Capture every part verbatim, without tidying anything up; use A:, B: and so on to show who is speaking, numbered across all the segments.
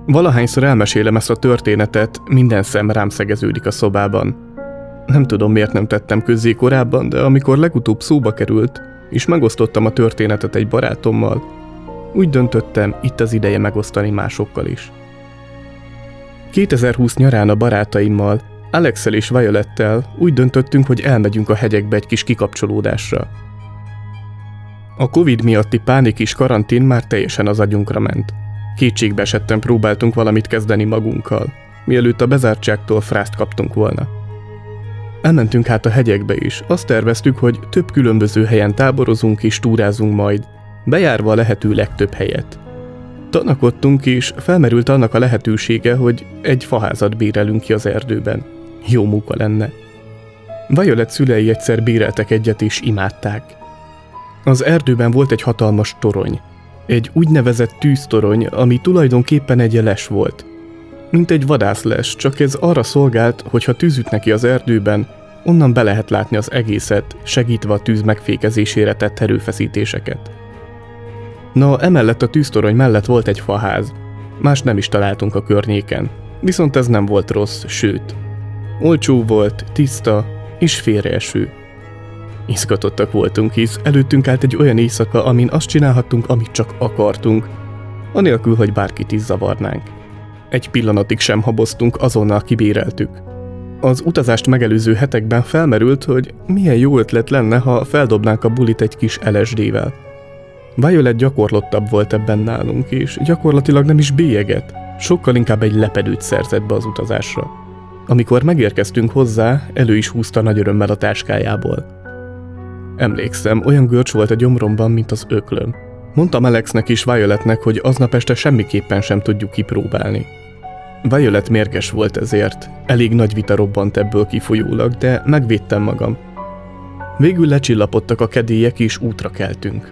A: Valahányszor elmesélem ezt a történetet, minden szem rám szegeződik a szobában. Nem tudom, miért nem tettem közzé korábban, de amikor legutóbb szóba került, és megosztottam a történetet egy barátommal, úgy döntöttem, itt az ideje megosztani másokkal is. kétezer-húsz nyarán a barátaimmal, Alexszel és Violettel úgy döntöttünk, hogy elmegyünk a hegyekbe egy kis kikapcsolódásra. A Covid miatti pánik és karantén már teljesen az agyunkra ment. Kétségbe esetten próbáltunk valamit kezdeni magunkkal, mielőtt a bezártságtól frászt kaptunk volna. Elmentünk hát a hegyekbe is, azt terveztük, hogy több különböző helyen táborozunk és túrázunk majd, bejárva a lehető legtöbb helyet. Tanakodtunk és felmerült annak a lehetősége, hogy egy faházat bérelünk ki az erdőben. Jó munka lenne. Violet szülei egyszer béreltek egyet és imádták. Az erdőben volt egy hatalmas torony. Egy úgynevezett tűztorony, ami tulajdonképpen egy les volt. Mint egy vadászles, csak ez arra szolgált, hogy ha tűz üt neki az erdőben, onnan be lehet látni az egészet, segítve a tűz megfékezésére tett erőfeszítéseket. Na, emellett a tűztorony mellett volt egy faház. Más nem is találtunk a környéken. Viszont ez nem volt rossz, sőt. Olcsó volt, tiszta és félreeső. Izgatottak voltunk, hisz előttünk állt egy olyan éjszaka, amin azt csinálhattunk, amit csak akartunk, anélkül, hogy bárkit is zavarnánk. Egy pillanatig sem haboztunk, azonnal kibéreltük. Az utazást megelőző hetekben felmerült, hogy milyen jó ötlet lenne, ha feldobnánk a bulit egy kis el es dé-vel. Violet gyakorlottabb volt ebben nálunk, és gyakorlatilag nem is bélyeget, sokkal inkább egy lepedőt szerzett be az utazásra. Amikor megérkeztünk hozzá, elő is húzta nagy örömmel a táskájából. Emlékszem, olyan görcs volt a gyomromban, mint az öklöm. Mondtam Alexnek és Violetnek, hogy aznap este semmiképpen sem tudjuk kipróbálni. Violet mérges volt ezért, elég nagy vita robbant ebből kifolyólag, de megvédtem magam. Végül lecsillapodtak a kedélyek és útra keltünk.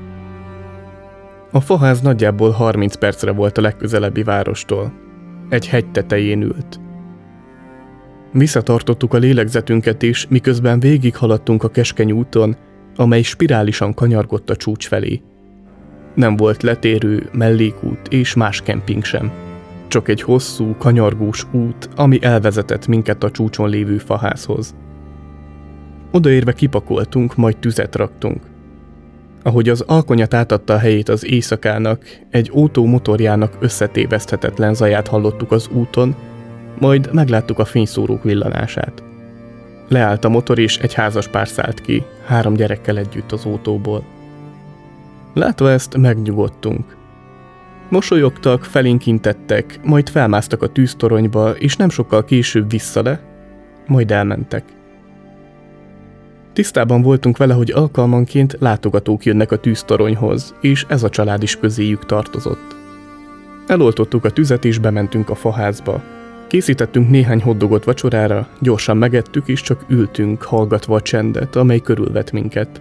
A: A faház nagyjából harminc percre volt a legközelebbi várostól. Egy hegy tetején ült. Visszatartottuk a lélegzetünket is, miközben végighaladtunk a keskeny úton, amely spirálisan kanyargott a csúcs felé. Nem volt letérő, mellékút és más kemping sem. Csak egy hosszú, kanyargós út, ami elvezetett minket a csúcson lévő faházhoz. Odaérve kipakoltunk, majd tüzet raktunk. Ahogy az alkonyat átadta a helyét az éjszakának, egy autó motorjának összetéveszthetetlen zaját hallottuk az úton, majd megláttuk a fényszórók villanását. Leállt a motor és egy házas pár szállt ki, három gyerekkel együtt az autóból. Látva ezt, megnyugodtunk. Mosolyogtak, felénk intettek, majd felmásztak a tűztoronyba, és nem sokkal később vissza le, majd elmentek. Tisztában voltunk vele, hogy alkalmanként látogatók jönnek a tűztoronyhoz, és ez a család is közéjük tartozott. Eloltottuk a tüzet és bementünk a faházba. Készítettünk néhány hotdogot vacsorára, gyorsan megettük és csak ültünk, hallgatva a csendet, amely körülvett minket.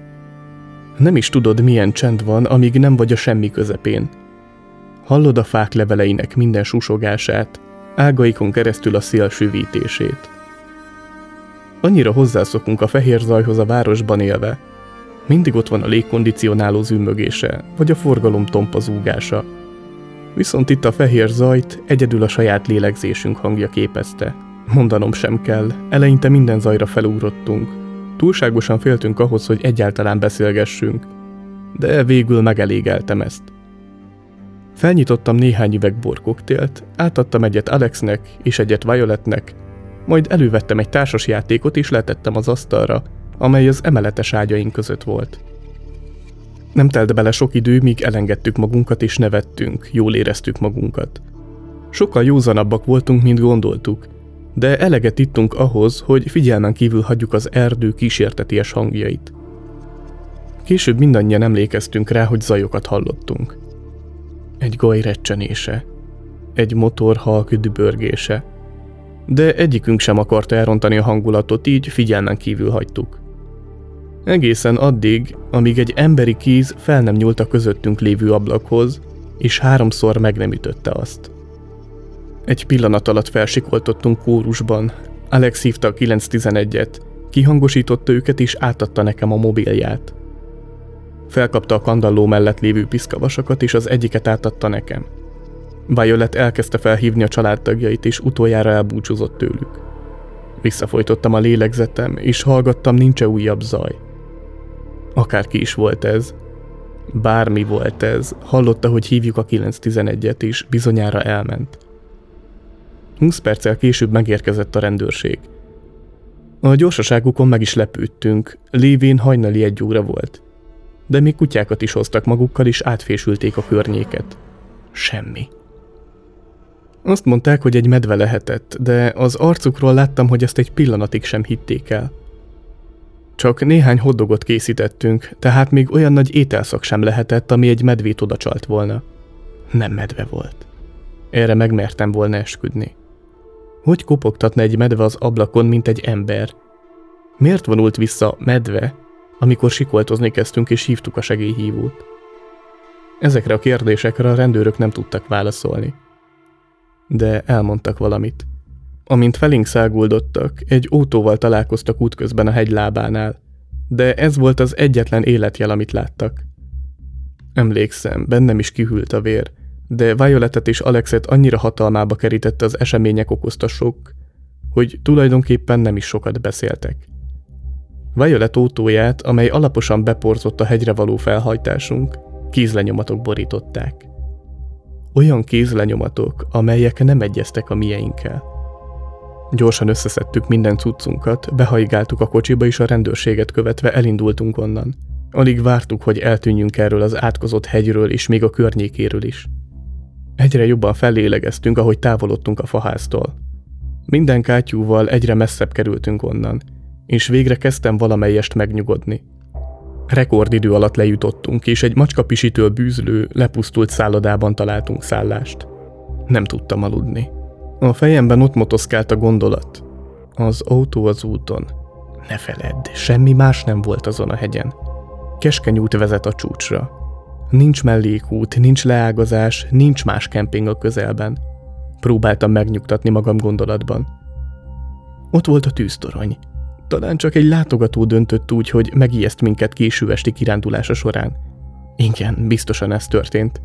A: Nem is tudod, milyen csend van, amíg nem vagy a semmi közepén. Hallod a fák leveleinek minden susogását, ágaikon keresztül a szél süvítését. Annyira hozzászokunk a fehér zajhoz a városban élve. Mindig ott van a légkondicionáló zümmögése, vagy a forgalom tompa zúgása. Viszont itt a fehér zajt egyedül a saját lélegzésünk hangja képezte. Mondanom sem kell, eleinte minden zajra felugrottunk. Túlságosan féltünk ahhoz, hogy egyáltalán beszélgessünk, de végül megelégeltem ezt. Felnyitottam néhány üveg borkoktélt, átadtam egyet Alexnek és egyet Violetnek, majd elővettem egy társasjátékot és letettem az asztalra, amely az emeletes ágyaink között volt. Nem telt bele sok idő, míg elengedtük magunkat és nevettünk, jól éreztük magunkat. Sokkal józanabbak voltunk, mint gondoltuk, de eleget ittunk ahhoz, hogy figyelmen kívül hagyjuk az erdő kísérteties hangjait. Később mindannyian emlékeztünk rá, hogy zajokat hallottunk. Egy gaj recsenése, egy motor halk dübörgése. De egyikünk sem akarta elrontani a hangulatot, így figyelmen kívül hagytuk. Egészen addig, amíg egy emberi kéz fel nem nyúlt a közöttünk lévő ablakhoz, és háromszor meg nem ütötte azt. Egy pillanat alatt felsikoltottunk kórusban, Alex hívta a kilenc tizenegyet, kihangosította őket és átadta nekem a mobilját. Felkapta a kandalló mellett lévő piszkavasakat és az egyiket átadta nekem. Violet elkezdte felhívni a családtagjait, és utoljára elbúcsúzott tőlük. Visszafojtottam a lélegzetem, és hallgattam, nincs-e újabb zaj. Akárki is volt ez, bármi volt ez, hallotta, hogy hívjuk a kilenc tizenegyet, és bizonyára elment. Húsz perccel később megérkezett a rendőrség. A gyorsaságukon meg is lepődtünk, lévén hajnali egy óra volt. De még kutyákat is hoztak magukkal, és átfésülték a környéket. Semmi. Azt mondták, hogy egy medve lehetett, de az arcukról láttam, hogy ezt egy pillanatig sem hitték el. Csak néhány hoddogot készítettünk, tehát még olyan nagy ételszak sem lehetett, ami egy medvét odacsalt volna. Nem medve volt. Erre megmertem volna esküdni. Hogy kopogtatna egy medve az ablakon, mint egy ember? Miért vonult vissza medve, amikor sikoltozni kezdtünk és hívtuk a segélyhívót? Ezekre a kérdésekre a rendőrök nem tudtak válaszolni. De elmondtak valamit. Amint felénk száguldottak, egy autóval találkoztak útközben a hegy lábánál, de ez volt az egyetlen életjel, amit láttak. Emlékszem, bennem is kihűlt a vér, de Violetet és Alexet annyira hatalmába kerítette az események okozta sok, hogy tulajdonképpen nem is sokat beszéltek. Violet autóját, amely alaposan beporzott a hegyre való felhajtásunk, kézlenyomatok borították. Olyan kézlenyomatok, amelyek nem egyeztek a mieinkkel. Gyorsan összeszedtük minden cuccunkat, behaigáltuk a kocsiba, és a rendőrséget követve elindultunk onnan. Alig vártuk, hogy eltűnjünk erről az átkozott hegyről, és még a környékéről is. Egyre jobban fellélegeztünk, ahogy távolodtunk a faháztól. Minden kátyúval egyre messzebb kerültünk onnan, és végre kezdtem valamelyest megnyugodni. Rekordidő alatt lejutottunk, és egy macskapisitől bűzlő, lepusztult szállodában találtunk szállást. Nem tudtam aludni. A fejemben ott motoszkált a gondolat. Az autó az úton. Ne feledd, semmi más nem volt azon a hegyen. Keskeny út vezet a csúcsra. Nincs mellékút, nincs leágazás, nincs más kemping a közelben. Próbáltam megnyugtatni magam gondolatban. Ott volt a tűztorony. Talán csak egy látogató döntött úgy, hogy megijeszt minket késő esti kirándulása során. Igen, biztosan ez történt.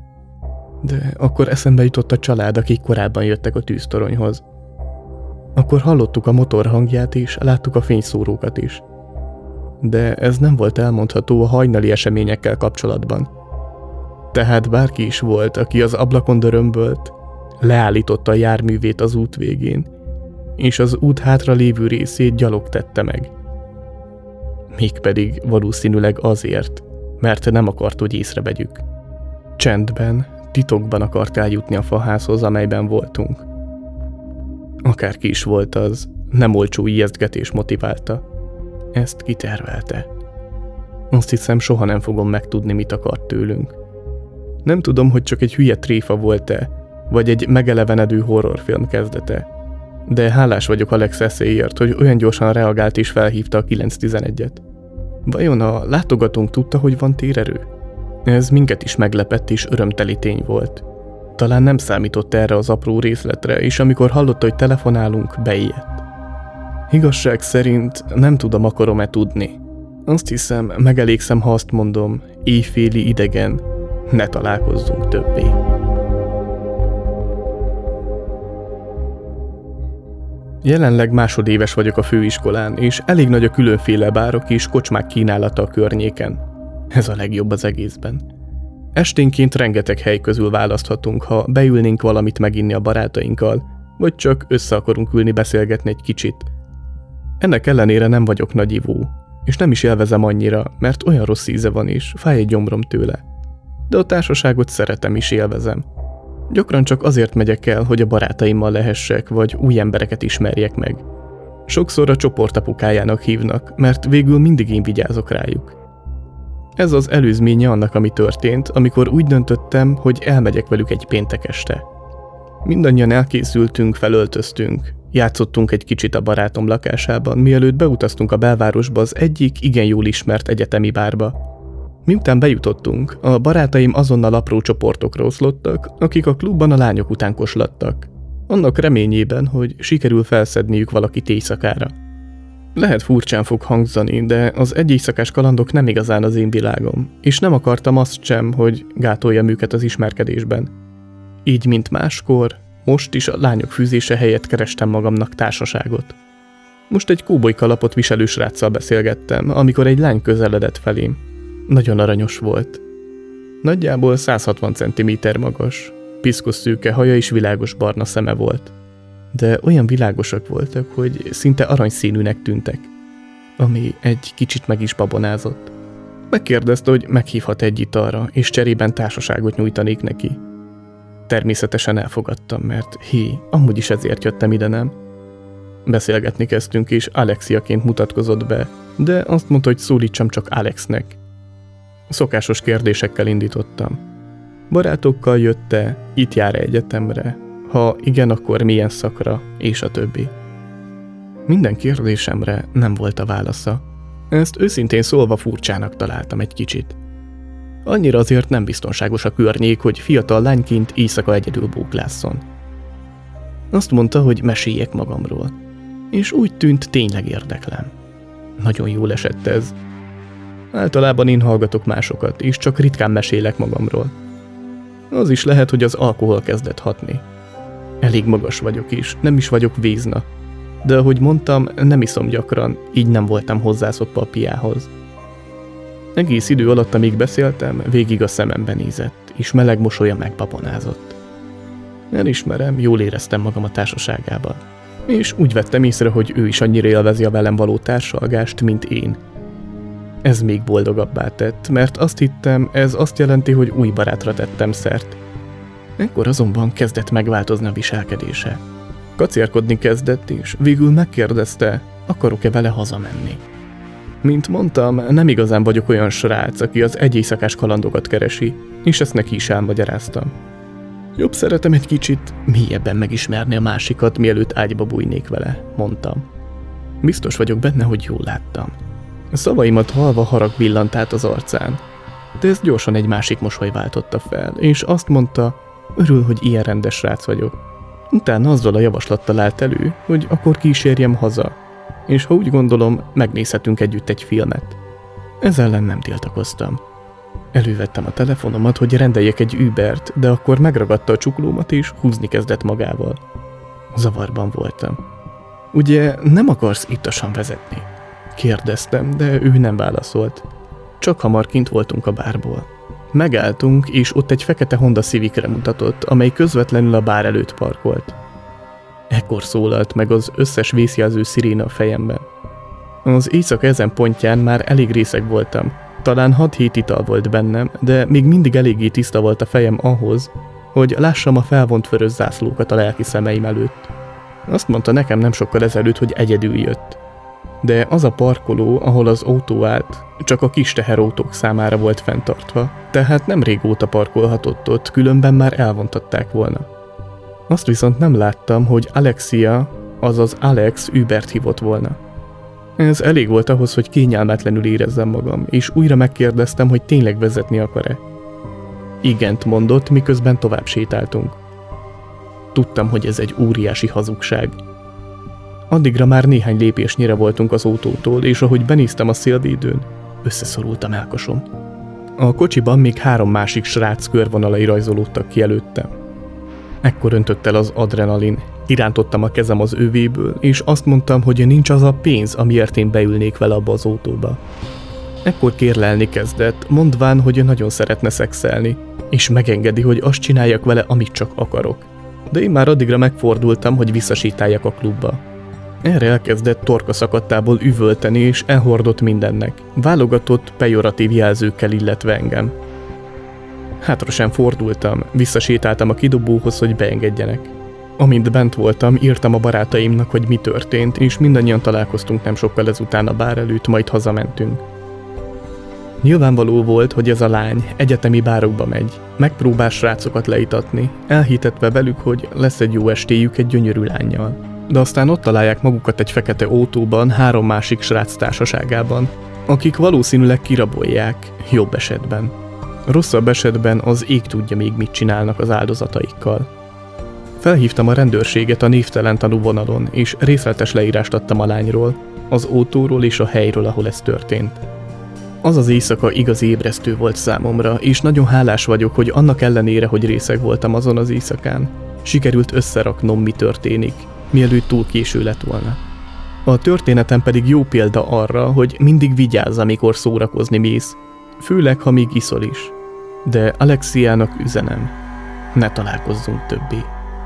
A: De akkor eszembe jutott a család, akik korábban jöttek a tűztoronyhoz. Akkor hallottuk a motor hangját és láttuk a fényszórókat is. De ez nem volt elmondható a hajnali eseményekkel kapcsolatban. Tehát bárki is volt, aki az ablakon dörömbölt, leállította a járművét az út végén, és az út hátra lévő részét gyalog tette meg. Mégpedig valószínűleg azért, mert nem akart, hogy észrevegyük. Csendben, titokban akart eljutni a faházhoz, amelyben voltunk. Akárki is volt az, nem olcsó ijesztgetés motiválta. Ezt kitervelte. Azt hiszem, soha nem fogom megtudni, mit akart tőlünk. Nem tudom, hogy csak egy hülye tréfa volt-e, vagy egy megelevenedő horrorfilm kezdete. De hálás vagyok Alex eszéért, hogy olyan gyorsan reagált és felhívta a kilenc tizenegyet. Vajon a látogatónk tudta, hogy van térerő? Ez minket is meglepett és örömteli tény volt. Talán nem számított erre az apró részletre, és amikor hallotta, hogy telefonálunk, beijedt. Igazság szerint nem tudom, akarom-e tudni. Azt hiszem, megelégszem, ha azt mondom, éjféli idegen, ne találkozzunk többé. Jelenleg másodéves vagyok a főiskolán, és elég nagy a különféle bárok és kocsmák kínálata a környéken. Ez a legjobb az egészben. Esténként rengeteg hely közül választhatunk, ha beülnénk valamit meginni a barátainkkal, vagy csak össze akarunk ülni beszélgetni egy kicsit. Ennek ellenére nem vagyok nagy ivó, és nem is élvezem annyira, mert olyan rossz íze van és fáj egy gyomrom tőle. De a társaságot szeretem és élvezem. Gyakran csak azért megyek el, hogy a barátaimmal lehessek, vagy új embereket ismerjek meg. Sokszor a csoportapukájának hívnak, mert végül mindig én vigyázok rájuk. Ez az előzménye annak, ami történt, amikor úgy döntöttem, hogy elmegyek velük egy péntek este. Mindannyian elkészültünk, felöltöztünk, játszottunk egy kicsit a barátom lakásában, mielőtt beutaztunk a belvárosba az egyik igen jól ismert egyetemi bárba. Miután bejutottunk, a barátaim azonnal apró csoportokra oszlottak, akik a klubban a lányok után koslattak. Annak reményében, hogy sikerül felszedniük valakit éjszakára. Lehet furcsán fog hangzani, de az egyéjszakás kalandok nem igazán az én világom, és nem akartam azt sem, hogy gátoljam őket az ismerkedésben. Így, mint máskor, most is a lányok fűzése helyett kerestem magamnak társaságot. Most egy kóboly kalapot viselő sráccal beszélgettem, amikor egy lány közeledett felém. Nagyon aranyos volt. Nagyjából száz hatvan centiméter magas, piszkos szőke haja és világos barna szeme volt. De olyan világosak voltak, hogy szinte aranyszínűnek tűntek, ami egy kicsit meg is babonázott. Megkérdezte, hogy meghívhat egy italra, és cserében társaságot nyújtanék neki. Természetesen elfogadtam, mert hé, amúgy is ezért jöttem ide, nem? Beszélgetni kezdtünk, és Alexiaként mutatkozott be, de azt mondta, hogy szólítsam csak Alexnek. Szokásos kérdésekkel indítottam. Barátokkal jött-e, itt jár egyetemre? Ha igen, akkor milyen szakra, és a többi. Minden kérdésemre nem volt a válasza. Ezt őszintén szólva furcsának találtam egy kicsit. Annyira azért nem biztonságos a környék, hogy fiatal lányként éjszaka egyedül bóklásszon. Azt mondta, hogy meséljek magamról, és úgy tűnt, tényleg érdeklem. Nagyon jól esett ez. Általában én hallgatok másokat, és csak ritkán mesélek magamról. Az is lehet, hogy az alkohol kezdett hatni. Elég magas vagyok is, nem is vagyok vézna. De ahogy mondtam, nem iszom gyakran, így nem voltam hozzászokva a piához. Egész idő alatt, amíg beszéltem, végig a szemembe nézett, és meleg mosolya megbabonázott. Elismerem, jól éreztem magam a társaságában. És úgy vettem észre, hogy ő is annyira élvezi a velem való társalgást, mint én. Ez még boldogabbá tett, mert azt hittem, ez azt jelenti, hogy új barátra tettem szert. Ekkor azonban kezdett megváltozni a viselkedése. Kacérkodni kezdett, és végül megkérdezte, akarok-e vele hazamenni. Mint mondtam, nem igazán vagyok olyan srác, aki az egyéjszakás kalandokat keresi, és ezt neki is elmagyaráztam. Jobb szeretem egy kicsit mélyebben megismerni a másikat, mielőtt ágyba bújnék vele, mondtam. Biztos vagyok benne, hogy jól láttam. A szavaimat hallva harag villant át az arcán, de ezt gyorsan egy másik mosoly váltotta fel, és azt mondta, örül, hogy ilyen rendes srác vagyok. Utána azzal a javaslattal állt elő, hogy akkor kísérjem haza, és ha úgy gondolom, megnézhetünk együtt egy filmet. Ez ellen nem tiltakoztam. Elővettem a telefonomat, hogy rendeljek egy Ubert, de akkor megragadta a csuklómat és húzni kezdett magával. Zavarban voltam. Ugye nem akarsz ittasan vezetni? Kérdeztem, de ő nem válaszolt. Csak hamar kint voltunk a bárból. Megálltunk, és ott egy fekete Honda Civicre mutatott, amely közvetlenül a bár előtt parkolt. Ekkor szólalt meg az összes vészjelző sziréna a fejemben. Az éjszaka ezen pontján már elég részeg voltam. Talán hat-hét ital volt bennem, de még mindig eléggé tiszta volt a fejem ahhoz, hogy lássam a felvont vörös zászlókat a lelki szemeim előtt. Azt mondta nekem nem sokkal ezelőtt, hogy egyedül jött. De az a parkoló, ahol az autó állt, csak a kis teherautók számára volt fenntartva, tehát nem régóta parkolhatott ott, különben már elvontatták volna. Azt viszont nem láttam, hogy Alexia, azaz Alex Ubert hívott volna. Ez elég volt ahhoz, hogy kényelmetlenül érezzem magam, és újra megkérdeztem, hogy tényleg vezetni akar-e. Igent mondott, miközben tovább sétáltunk. Tudtam, hogy ez egy óriási hazugság. Addigra már néhány lépésnyire voltunk az autótól, és ahogy benéztem a szélvédőn, összeszorult a mellkasom. A kocsiban még három másik srác körvonalai rajzolódtak ki előttem. Ekkor öntött el az adrenalin, kirántottam a kezem az övéből, és azt mondtam, hogy nincs az a pénz, amiért én beülnék vele abba az autóba. Ekkor kérlelni kezdett, mondván, hogy nagyon szeretne szexelni, és megengedi, hogy azt csináljak vele, amit csak akarok. De én már addigra megfordultam, hogy visszasétáljak a klubba. Erre elkezdett torka szakadtából üvölteni, és elhordott mindennek, válogatott pejoratív jelzőkkel illetve engem. Hátra sem fordultam, visszasétáltam a kidobóhoz, hogy beengedjenek. Amint bent voltam, írtam a barátaimnak, hogy mi történt, és mindannyian találkoztunk nem sokkal ezután a bár előtt, majd hazamentünk. Nyilvánvaló volt, hogy ez a lány egyetemi bárokba megy, megpróbál srácokat leitatni, elhitetve velük, hogy lesz egy jó estéjük egy gyönyörű lánnyal. De aztán ott találják magukat egy fekete autóban, három másik srác társaságában, akik valószínűleg kirabolják, jobb esetben. Rosszabb esetben az ég tudja még mit csinálnak az áldozataikkal. Felhívtam a rendőrséget a névtelen tanúvonalon, és részletes leírást adtam a lányról, az autóról és a helyről, ahol ez történt. Az az éjszaka igazi ébresztő volt számomra, és nagyon hálás vagyok, hogy annak ellenére, hogy részeg voltam azon az éjszakán, sikerült összeraknom, mi történik, mielőtt túl késő lett volna. A történetem pedig jó példa arra, hogy mindig vigyázz, amikor szórakozni mész, főleg, ha még iszol is. De Alexiának üzenem, ne találkozzunk többé.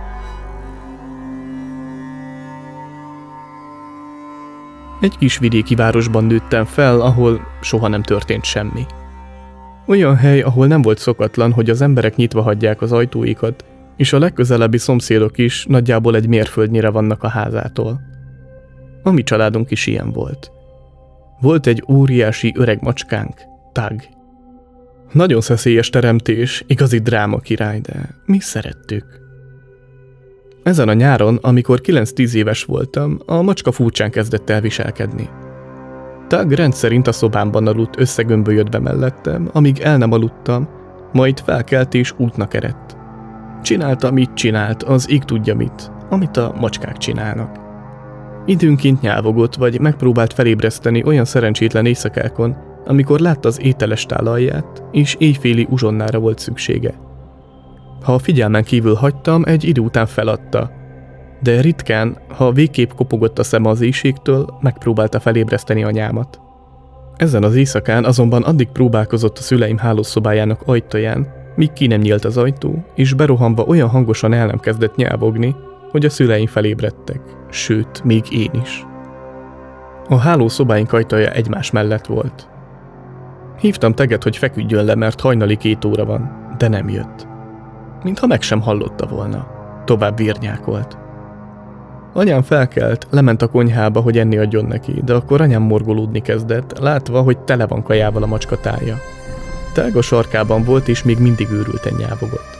A: Egy kis vidéki városban nőttem fel, ahol soha nem történt semmi. Olyan hely, ahol nem volt szokatlan, hogy az emberek nyitva hagyják az ajtóikat, és a legközelebbi szomszédok is nagyjából egy mérföldnyire vannak a házától. A mi családunk is ilyen volt. Volt egy óriási öreg macskánk, Tug. Nagyon szeszélyes teremtés, igazi dráma király, de mi szerettük. Ezen a nyáron, amikor kilenc-tíz éves voltam, a macska furcsán kezdett el viselkedni. Tug rendszerint a szobámban aludt összegömbölyödve mellettem, amíg el nem aludtam, majd felkelt és útnak eredt. Csinálta, mit csinált, az ég tudja mit, amit a macskák csinálnak. Időnként nyávogott, vagy megpróbált felébreszteni olyan szerencsétlen éjszakákon, amikor látta az ételes tál alját, és éjféli uzsonnára volt szüksége. Ha a figyelmen kívül hagytam, egy idő után feladta, de ritkán, ha végképp kopogott a szeme az éjségtől, megpróbálta felébreszteni anyámat. Ezen az éjszakán azonban addig próbálkozott a szüleim hálószobájának ajtaján, míg ki nem nyílt az ajtó, és berohanva olyan hangosan el nem kezdett nyávogni, hogy a szüleim felébredtek, sőt, még én is. A hálószobáink ajtaja egymás mellett volt. Hívtam Teget, hogy feküdjön le, mert hajnali két óra van, de nem jött. Mintha meg sem hallotta volna. Tovább virnyákolt. Anyám felkelt, lement a konyhába, hogy enni adjon neki, de akkor anyám morgolódni kezdett, látva, hogy tele van kajával a macska tája. Tug a sarkában volt, és még mindig őrülten nyávogott.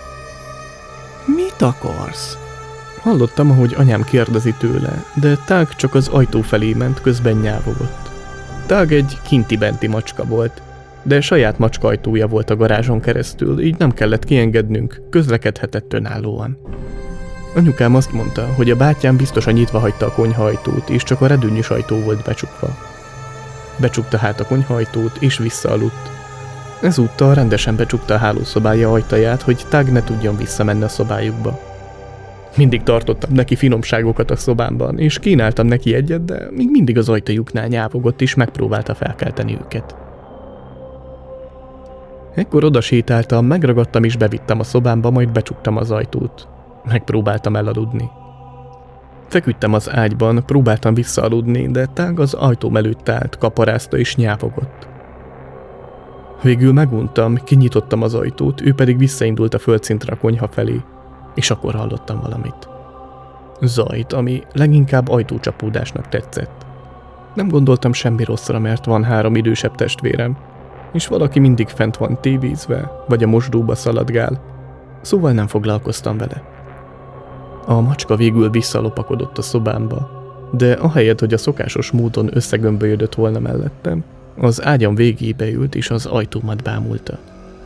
A: Mit akarsz? Hallottam, ahogy anyám kérdezi tőle, de Tug csak az ajtó felé ment, közben nyávogott. Tug egy kinti-benti macska volt, de saját macska ajtója volt a garázson keresztül, így nem kellett kiengednünk, közlekedhetett önállóan. Anyukám azt mondta, hogy a bátyám biztosan nyitva hagyta a konyhaajtót, és csak a redőnyös ajtó volt becsukva. Becsukta hát a konyhaajtót, és visszaaludt. Ezúttal rendesen becsukta a hálószobája ajtaját, hogy Tug ne tudjon visszamenni a szobájukba. Mindig tartottam neki finomságokat a szobámban, és kínáltam neki egyet, de még mindig az ajtajuknál nyávogott, és megpróbálta felkelteni őket. Ekkor oda sétáltam, megragadtam és bevittem a szobámba, majd becsuktam az ajtót. Megpróbáltam elaludni. Feküdtem az ágyban, próbáltam visszaaludni, de Tug az ajtóm előtt állt, kaparázta és nyávogott. Végül meguntam, kinyitottam az ajtót, ő pedig visszaindult a földszintre a konyha felé, és akkor hallottam valamit. Zajt, ami leginkább ajtócsapódásnak tetszett. Nem gondoltam semmi rosszra, mert van három idősebb testvérem, és valaki mindig fent van tévézve, vagy a mosdóba szaladgál, szóval nem foglalkoztam vele. A macska végül visszalopakodott a szobámba, de ahelyett, hogy a szokásos módon összegömbölyödött volna mellettem, az ágyam végébe ült és az ajtómat bámulta.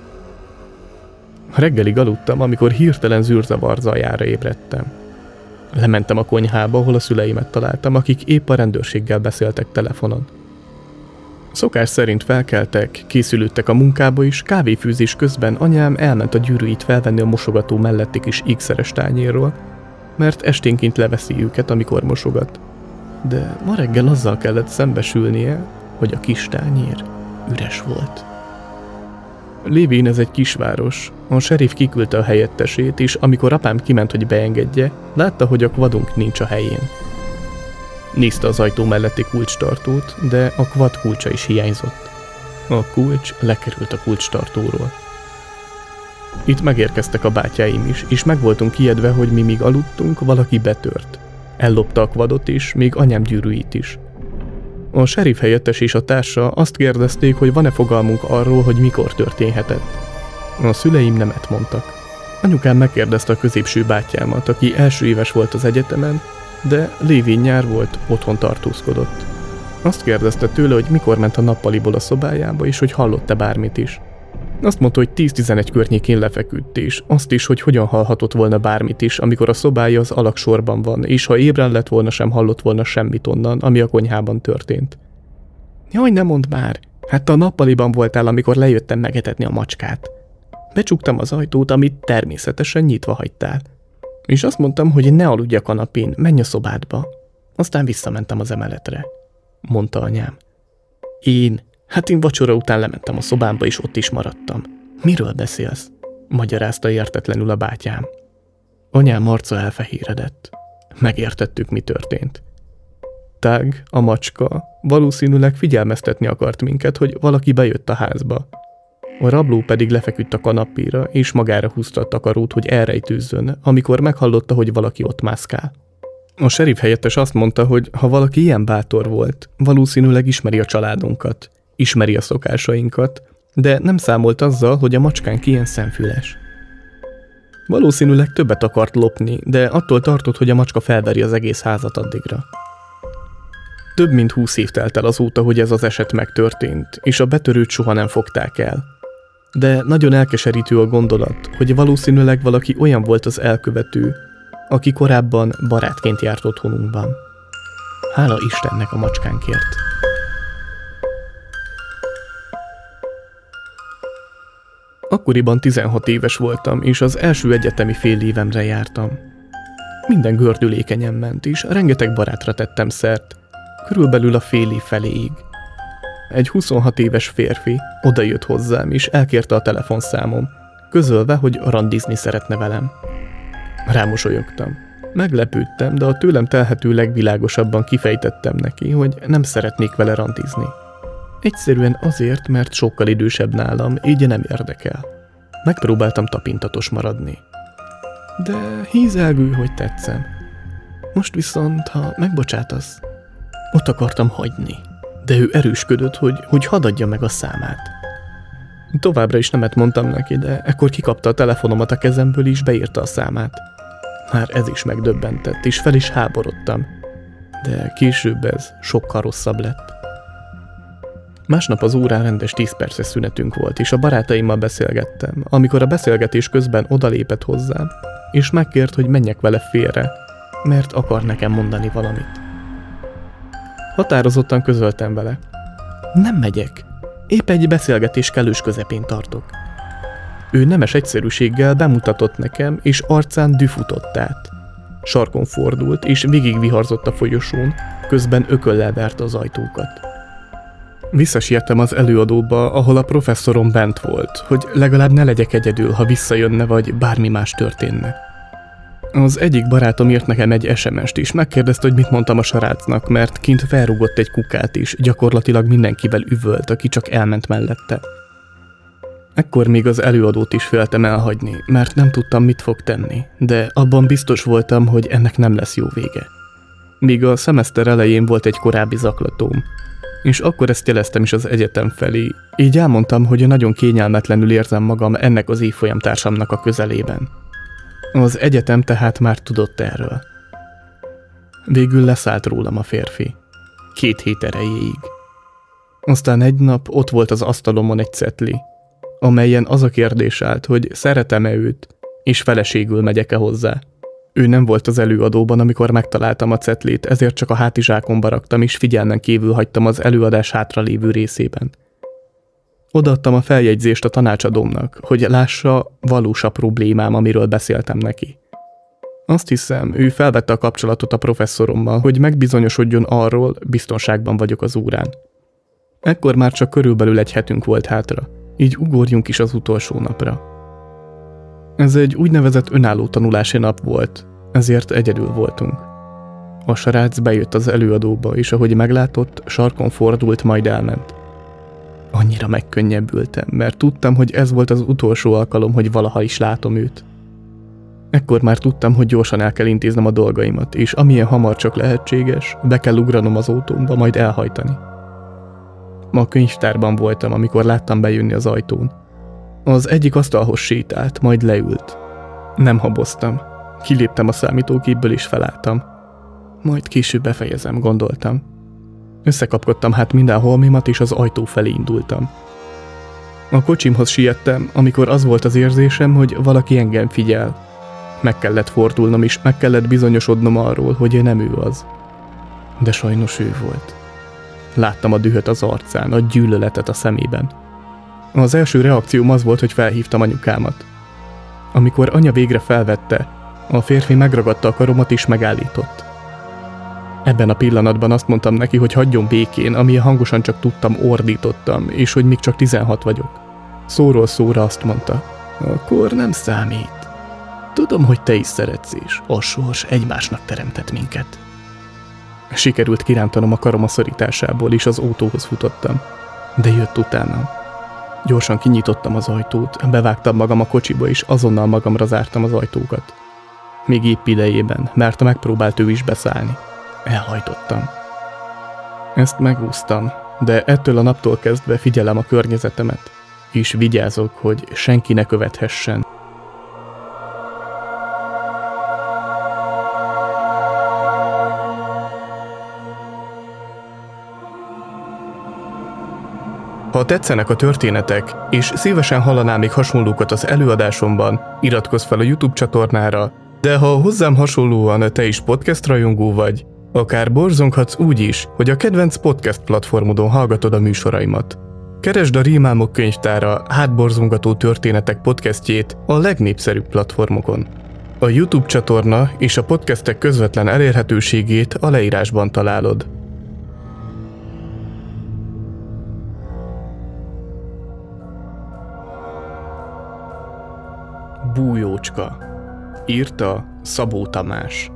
A: Reggelig aludtam, amikor hirtelen zűrzavar zajára ébredtem. Lementem a konyhába, ahol a szüleimet találtam, akik épp a rendőrséggel beszéltek telefonon. Szokás szerint felkeltek, készülődtek a munkába, és kávéfőzés közben anyám elment a gyűrűit felvenni a mosogató melletti kis ígszeres tányérról, mert esténként leveszi őket, amikor mosogat. De ma reggel azzal kellett szembesülnie, hogy a kis tányér üres volt. Lévén ez egy kisváros, a seriff kiküldte a helyettesét, és amikor apám kiment, hogy beengedje, látta, hogy a kvadunk nincs a helyén. Nézte az ajtó melletti kulcstartót, de a kvad kulcsa is hiányzott. A kulcs lekerült a kulcstartóról. Itt megérkeztek a bátyáim is, és meg voltunk ijedve, hogy mi míg aludtunk, valaki betört. Ellopta a kvadot is, még anyám gyűrűit is. A seriff helyettes és a társa azt kérdezték, hogy van-e fogalmunk arról, hogy mikor történhetett. A szüleim nemet mondtak. Anyukám megkérdezte a középső bátyámat, aki első éves volt az egyetemen, de lévén nyár volt, otthon tartózkodott. Azt kérdezte tőle, hogy mikor ment a nappaliból a szobájába, és hogy hallott-e bármit is. Azt mondta, hogy tíz-tizenegy környékén lefeküdt, és azt is, hogy hogyan hallhatott volna bármit is, amikor a szobája az alaksorban van, és ha ébren lett volna, sem hallott volna semmit onnan, ami a konyhában történt. Jaj, ne mondd már! Hát a nappaliban voltál, amikor lejöttem megetetni a macskát. Becsuktam az ajtót, amit természetesen nyitva hagytál. És azt mondtam, hogy ne aludj a kanapén, menj a szobádba. Aztán visszamentem az emeletre, mondta anyám. Én? Hát én vacsora után lementem a szobámba, és ott is maradtam. Miről beszélsz? Magyarázta értetlenül a bátyám. Anyám arca elfehéredett. Megértettük, mi történt. Tág, a macska, valószínűleg figyelmeztetni akart minket, hogy valaki bejött a házba. A rabló pedig lefeküdt a kanapéra, és magára húzta a takarót, hogy elrejtőzzön, amikor meghallotta, hogy valaki ott mászkál. A sheriff helyettes azt mondta, hogy ha valaki ilyen bátor volt, valószínűleg ismeri a családunkat, ismeri a szokásainkat, de nem számolt azzal, hogy a macskánk ilyen szemfüles. Valószínűleg többet akart lopni, de attól tartott, hogy a macska felveri az egész házat addigra. Több mint húsz év telt el azóta, hogy ez az eset megtörtént, és a betörőt soha nem fogták el. De nagyon elkeserítő a gondolat, hogy valószínűleg valaki olyan volt az elkövető, aki korábban barátként járt otthonunkban. Hála Istennek a macskánkért. Akkoriban tizenhat éves voltam, és az első egyetemi fél évemre jártam. Minden gördülékenyen ment, és rengeteg barátra tettem szert, körülbelül a fél év feléig. Egy huszonhat éves férfi odajött hozzám, és elkérte a telefonszámom, közölve, hogy randizni szeretne velem. Rámosolyogtam. Meglepődtem, de a tőlem telhető legvilágosabban kifejtettem neki, hogy nem szeretnék vele randizni. Egyszerűen azért, mert sokkal idősebb nálam, így nem érdekel. Megpróbáltam tapintatos maradni. De hízelgő, hogy tetszem. Most viszont, ha megbocsátasz, ott akartam hagyni. De ő erősködött, hogy, hogy hadd adja meg a számát. Továbbra is nemet mondtam neki, de ekkor kikapta a telefonomat a kezemből, és beírta a számát. Már ez is megdöbbentett, és fel is háborodtam. De később ez sokkal rosszabb lett. Másnap az órán rendes tíz perces szünetünk volt, és a barátaimmal beszélgettem, amikor a beszélgetés közben odalépett hozzám, és megkért, hogy menjek vele félre, mert akar nekem mondani valamit. Határozottan közöltem vele. Nem megyek. Épp egy beszélgetés kellős közepén tartok. Ő nemes egyszerűséggel bemutatott nekem, és arcán dű futott át. Sarkon fordult, és végigviharzott a folyosón, közben ököllel verte az ajtókat. Visszasiettem az előadóba, ahol a professzorom bent volt, hogy legalább ne legyek egyedül, ha visszajönne, vagy bármi más történne. Az egyik barátom írt nekem egy es em est is, megkérdezte, hogy mit mondtam a sarácnak, mert kint felrúgott egy kukát is, gyakorlatilag mindenkivel üvölt, aki csak elment mellette. Ekkor még az előadót is féltem elhagyni, mert nem tudtam, mit fog tenni, de abban biztos voltam, hogy ennek nem lesz jó vége. Míg a szemeszter elején volt egy korábbi zaklatóm, és akkor ezt jeleztem is az egyetem felé, így elmondtam, hogy nagyon kényelmetlenül érzem magam ennek az évfolyamtársamnak a közelében. Az egyetem tehát már tudott erről. Végül leszállt rólam a férfi. Két hét erejéig. Aztán egy nap ott volt az asztalomon egy cetli, amelyen az a kérdés állt, hogy szeretem-e őt, és feleségül megyek-e hozzá. Ő nem volt az előadóban, amikor megtaláltam a cetlét, ezért csak a hátizsákomba raktam, és figyelmen kívül hagytam az előadás hátralévő részében. Odaadtam a feljegyzést a tanácsadómnak, hogy lássa, valós a problémám, amiről beszéltem neki. Azt hiszem, ő felvette a kapcsolatot a professzorommal, hogy megbizonyosodjon arról, biztonságban vagyok az órán. Ekkor már csak körülbelül egy hetünk volt hátra, így ugorjunk is az utolsó napra. Ez egy úgynevezett önálló tanulási nap volt, ezért egyedül voltunk. A srác bejött az előadóba, és ahogy meglátott, sarkon fordult, majd elment. Annyira megkönnyebbültem, mert tudtam, hogy ez volt az utolsó alkalom, hogy valaha is látom őt. Ekkor már tudtam, hogy gyorsan el kell intéznem a dolgaimat, és amilyen hamar csak lehetséges, be kell ugranom az autómba, majd elhajtani. Ma a könyvtárban voltam, amikor láttam bejönni az ajtón. Az egyik asztalhoz sétált, majd leült. Nem haboztam. Kiléptem a számítógépből és felálltam. Majd később befejezem, gondoltam. Összekapkodtam hát minden holmimat, és az ajtó felé indultam. A kocsimhoz siettem, amikor az volt az érzésem, hogy valaki engem figyel. Meg kellett fordulnom, és meg kellett bizonyosodnom arról, hogy nem ő az. De sajnos ő volt. Láttam a dühöt az arcán, a gyűlöletet a szemében. Az első reakcióm az volt, hogy felhívtam anyukámat. Amikor anya végre felvette, a férfi megragadta a karomat és megállított. Ebben a pillanatban azt mondtam neki, hogy hagyjon békén, amilyen hangosan csak tudtam, ordítottam, és hogy még csak tizenhat vagyok. Szóról szóra azt mondta, akkor nem számít. Tudom, hogy te is szeretsz, és a sors egymásnak teremtett minket. Sikerült kirántanom a karom a szorításából, és az autóhoz futottam. De jött utánam. Gyorsan kinyitottam az ajtót, bevágtam magam a kocsiba, és azonnal magamra zártam az ajtókat. Még épp idejében, mert megpróbált ő is beszállni. Elhajtottam. Ezt megúsztam, de ettől a naptól kezdve figyelem a környezetemet, és vigyázok, hogy senki ne követhessen. Ha tetszenek a történetek, és szívesen hallanál még hasonlókat az előadásomban, iratkozz fel a YouTube csatornára, de ha hozzám hasonlóan te is podcast rajongó vagy, akár borzonghatsz úgy is, hogy a kedvenc podcast platformodon hallgatod a műsoraimat. Keresd a Rémálmok könyvtára hátborzongató történetek podcastjét a legnépszerűbb platformokon. A YouTube csatorna és a podcastek közvetlen elérhetőségét a leírásban találod. Bújócska. Írta Szabó Tamás.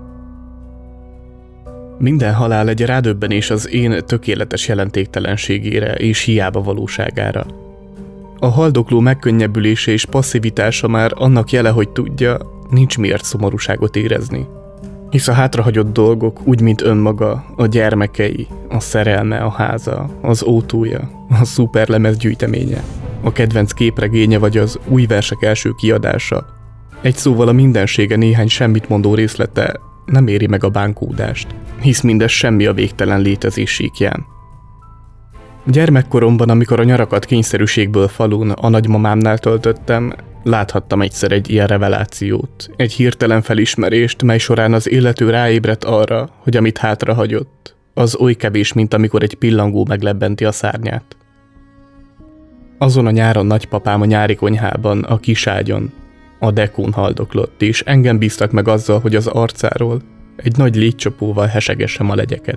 A: Minden halál egy rádöbbenés az én tökéletes jelentéktelenségére és hiába valóságára. A haldokló megkönnyebbülése és passzivitása már annak jele, hogy tudja, nincs miért szomorúságot érezni. Hisz a hátrahagyott dolgok, úgy mint önmaga, a gyermekei, a szerelme, a háza, az autója, a szuperlemez gyűjteménye, a kedvenc képregénye vagy az új versek első kiadása, egy szóval a mindensége néhány semmit mondó részlete nem éri meg a bánkódást, hisz mindez semmi a végtelen létezés síkján. Gyermekkoromban, amikor a nyarakat kényszerűségből falun a nagymamámnál töltöttem, láthattam egyszer egy ilyen revelációt, egy hirtelen felismerést, mely során az illető ráébredt arra, hogy amit hátrahagyott, az oly kevés, mint amikor egy pillangó meglebbenti a szárnyát. Azon a nyáron nagypapám a nyári konyhában, a kiságyon, a dekón haldoklott, és engem bíztak meg azzal, hogy az arcáról egy nagy légycsapóval hesegessem a legyeket.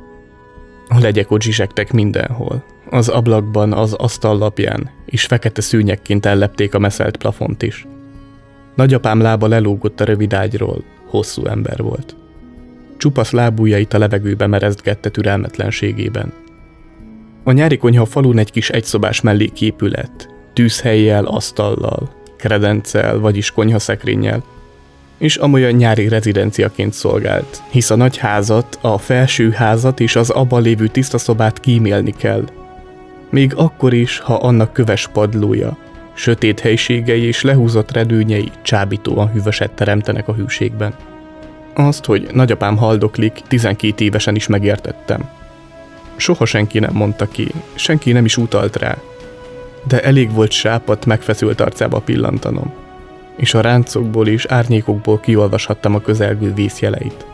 A: A legyek ott zsizsegtek mindenhol, az ablakban, az asztallapján, és fekete szőnyekként ellepték a meszelt plafont is. Nagyapám lába lelógott a rövid ágyról, hosszú ember volt. Csupasz lábujjait a levegőbe merezdgette türelmetlenségében. A nyári konyha falun egy kis egyszobás melléképület, tűzhellyel, asztallal, kredencel, vagyis konyhaszekrénnyel, és amolyan nyári rezidenciaként szolgált, hisz a nagy házat, a felső házat és az abban lévő tiszta szobát kímélni kell. Még akkor is, ha annak köves padlója, sötét helységei és lehúzott redőnyei csábítóan hűvöset teremtenek a hűségben. Azt, hogy nagyapám haldoklik, tizenkét évesen is megértettem. Soha senki nem mondta ki, senki nem is utalt rá, de elég volt sápadt, megfeszült arcába pillantanom, és a ráncokból és árnyékokból kiolvashattam a közelgő vészjeleit.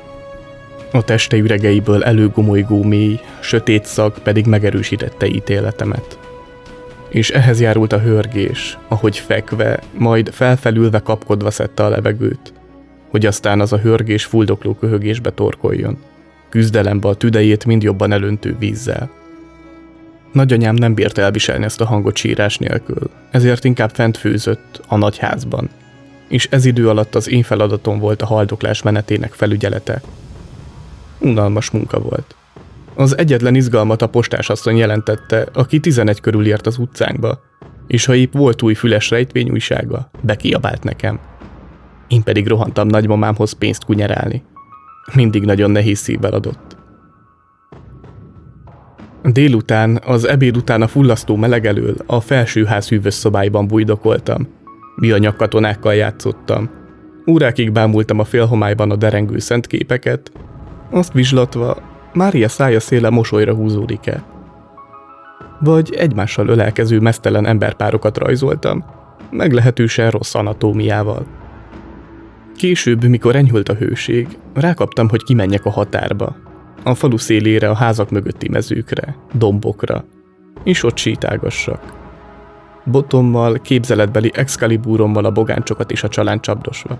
A: A teste üregeiből előgomolygó mély, sötét szag pedig megerősítette ítéletemet. És ehhez járult a hörgés, ahogy fekve, majd felfelülve kapkodva szedte a levegőt, hogy aztán az a hörgés fuldokló köhögésbe torkoljon, küzdelembe a tüdejét mind jobban elöntő vízzel. Nagyanyám nem bírta elviselni ezt a hangot sírás nélkül, ezért inkább fent főzött, a nagyházban, és ez idő alatt az én feladatom volt a haldoklás menetének felügyelete. Unalmas munka volt. Az egyetlen izgalmat a postásasszony jelentette, aki tizenegy körül ért az utcánkba, és ha épp volt új füles rejtvényújsága, bekiabált nekem. Én pedig rohantam nagymamámhoz pénzt kunyerálni. Mindig nagyon nehéz szívvel adott. Délután, az ebéd után a fullasztó meleg elől a felsőház hűvös szobáiban bujdokoltam. Műanyag katonákkal játszottam. Órákig bámultam a félhomályban a derengő szentképeket, azt vizslatva, Mária szája széle mosolyra húzódik-e. Vagy egymással ölelkező meztelen emberpárokat rajzoltam, meglehetősen rossz anatómiával. Később, mikor enyhült a hőség, rákaptam, hogy kimenjek a határba. A falu szélére, a házak mögötti mezőkre, dombokra, és ott sétálgassak. Botommal, képzeletbeli Excaliburommal a bogáncsokat és a csalán csapdosva.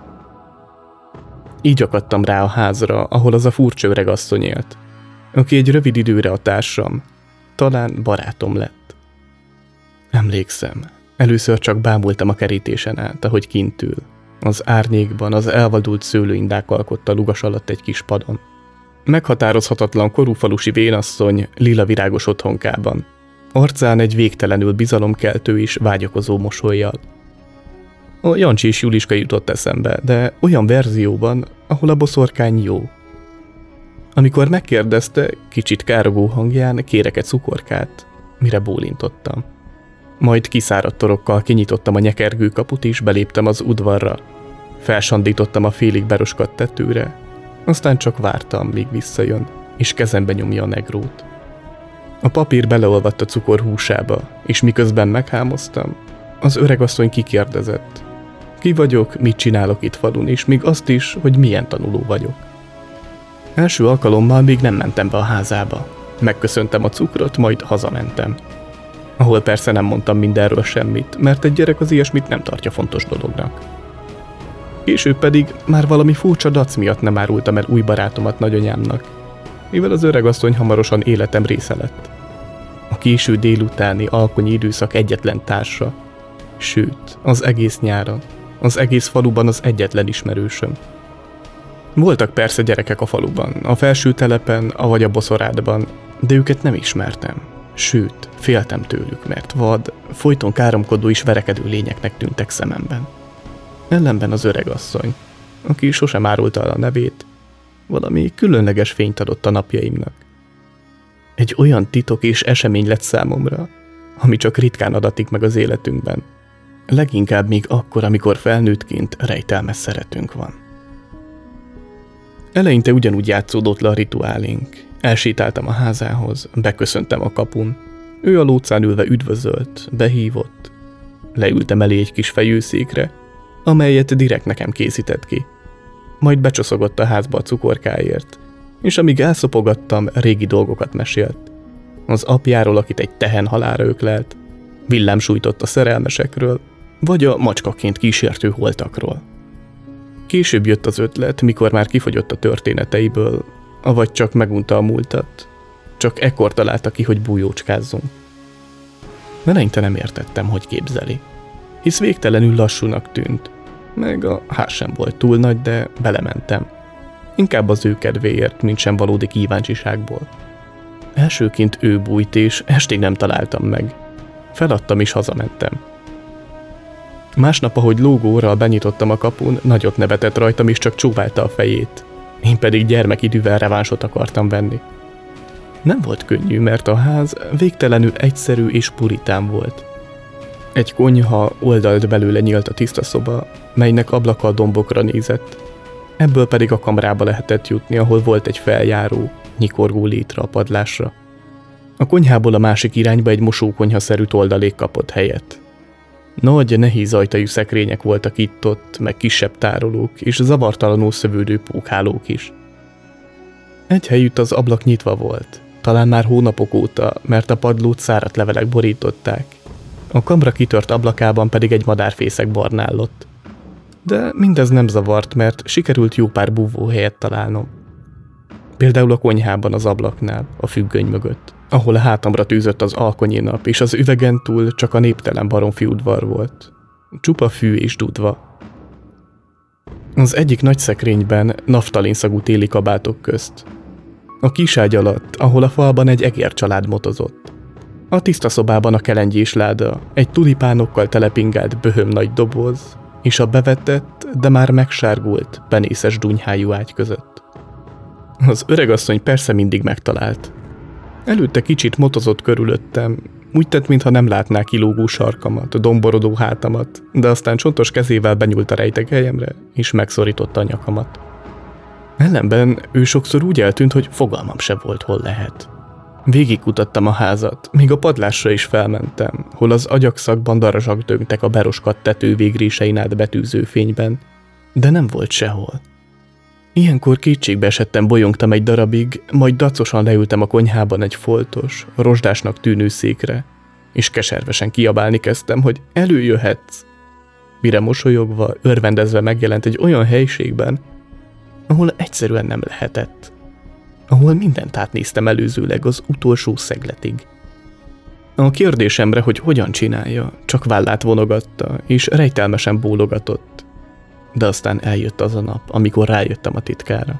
A: Így akadtam rá a házra, ahol az a furcsa öregasszony élt, aki egy rövid időre a társam, talán barátom lett. Emlékszem, először csak bámultam a kerítésen át, ahogy kint ül. Az árnyékban az elvadult szőlőindák alkotta a lugas alatt egy kis padon. Meghatározhatatlan korú falusi vénasszony lila virágos otthonkában. Arcán egy végtelenül bizalomkeltő és vágyakozó mosollyal. A Jancsi és Juliska jutott eszembe, de olyan verzióban, ahol a boszorkány jó. Amikor megkérdezte, kicsit károgó hangján, kérek-e cukorkát, mire bólintottam. Majd kiszáradt torokkal kinyitottam a nyekergő kaput és beléptem az udvarra. Felsandítottam a félig beroskadt tetőre, aztán csak vártam, míg visszajön, és kezembe nyomja a negrót. A papír beleolvadt a cukor húsába, és miközben meghámoztam, az öregasszony kikérdezett. Ki vagyok, mit csinálok itt falun, és még azt is, hogy milyen tanuló vagyok. Első alkalommal még nem mentem be a házába. Megköszöntem a cukrot, majd hazamentem. Ahol persze nem mondtam mindenről semmit, mert egy gyerek az ilyesmit nem tartja fontos dolognak. Később pedig már valami furcsa dac miatt nem árultam el új barátomat nagyanyámnak, mivel az öregasszony hamarosan életem része lett. A késő délutáni alkonyi időszak egyetlen társa, sőt, az egész nyáron, az egész faluban az egyetlen ismerősöm. Voltak persze gyerekek a faluban, a felső telepen, avagy a boszorádban, de őket nem ismertem. Sőt, féltem tőlük, mert vad, folyton káromkodó és verekedő lényeknek tűntek szememben. Ellenben az öregasszony, aki sosem árulta el a nevét, valami különleges fényt adott a napjaimnak. Egy olyan titok és esemény lett számomra, ami csak ritkán adatik meg az életünkben. Leginkább még akkor, amikor felnőttként rejtelmes szeretünk van. Eleinte ugyanúgy játszódott le a rituálénk. Elsétáltam a házához, beköszöntem a kapun. Ő a lócán ülve üdvözölt, behívott. Leültem elé egy kis fejőszékre, amelyet direkt nekem készített ki. Majd becsoszogott a házba a cukorkáért, és amíg elszopogattam, régi dolgokat mesélt. Az apjáról, akit egy tehen halálra öklelt, villámsújtott a szerelmesekről, vagy a macskaként kísértő holtakról. Később jött az ötlet, mikor már kifogyott a történeteiből, avagy csak megunta a múltat. Csak ekkor találta ki, hogy bújócskázzunk. Eleinte nem értettem, hogy képzeli. Hisz végtelenül lassúnak tűnt, meg a ház sem volt túl nagy, de belementem. Inkább az ő kedvéért, mint sem valódi kíváncsiságból. Elsőként ő bújt, és estig nem találtam meg. Feladtam és hazamentem. Másnap, ahogy lógóra benyitottam a kapun, nagyot nevetett rajtam, és csak csóválta a fejét. Én pedig gyermekidűvel revánsot akartam venni. Nem volt könnyű, mert a ház végtelenül egyszerű és puritán volt. Egy konyha oldalt belőle nyílt a tiszta szoba, melynek ablaka a dombokra nézett. Ebből pedig a kamrába lehetett jutni, ahol volt egy feljáró, nyikorgó létre a padlásra. A konyhából a másik irányba egy mosókonyhaszerű toldalék kapott helyet. Nagy, nehéz ajtajú szekrények voltak itt-ott, meg kisebb tárolók, és zavartalanul szövődő pókhálók is. Egy helyütt az ablak nyitva volt, talán már hónapok óta, mert a padlót száradt levelek borították. A kamra kitört ablakában pedig egy madárfészek barnállott. De mindez nem zavart, mert sikerült jó pár búvóhelyet találnom. Például a konyhában az ablaknál, a függöny mögött, ahol a hátamra tűzött az alkonyi nap, és az üvegen túl csak a néptelen baromfi udvar volt. Csupa fű és dudva. Az egyik nagy szekrényben naftalinszagú téli kabátok közt. A kiságy alatt, ahol a falban egy egér család motozott. A tiszta szobában a kelengyés láda, egy tulipánokkal telepingált böhöm nagy doboz, és a bevetett, de már megsárgult, penészes dunyhájú ágy között. Az öregasszony persze mindig megtalált. Előtte kicsit motozott körülöttem, úgy tett, mintha nem látná kilógó sarkamat, domborodó hátamat, de aztán csontos kezével benyúlt a rejtek helyemre, és megszorította a nyakamat. Ellenben ő sokszor úgy eltűnt, hogy fogalmam se volt, hol lehet. Végigkutattam a házat, míg a padlásra is felmentem, hol az agyakszakban darazsak dögtek a beroskadt tető végrésein át betűző fényben, de nem volt sehol. Ilyenkor kétségbe esettem, bolyongtam egy darabig, majd dacosan leültem a konyhában egy foltos, rozsdásnak tűnő székre, és keservesen kiabálni kezdtem, hogy előjöhetsz. Mire mosolyogva, örvendezve megjelent egy olyan helyiségben, ahol egyszerűen nem lehetett. Ahol mindent átnéztem előzőleg az utolsó szegletig. A kérdésemre, hogy hogyan csinálja, csak vállát vonogatta, és rejtelmesen bólogatott. De aztán eljött az a nap, amikor rájöttem a titkára.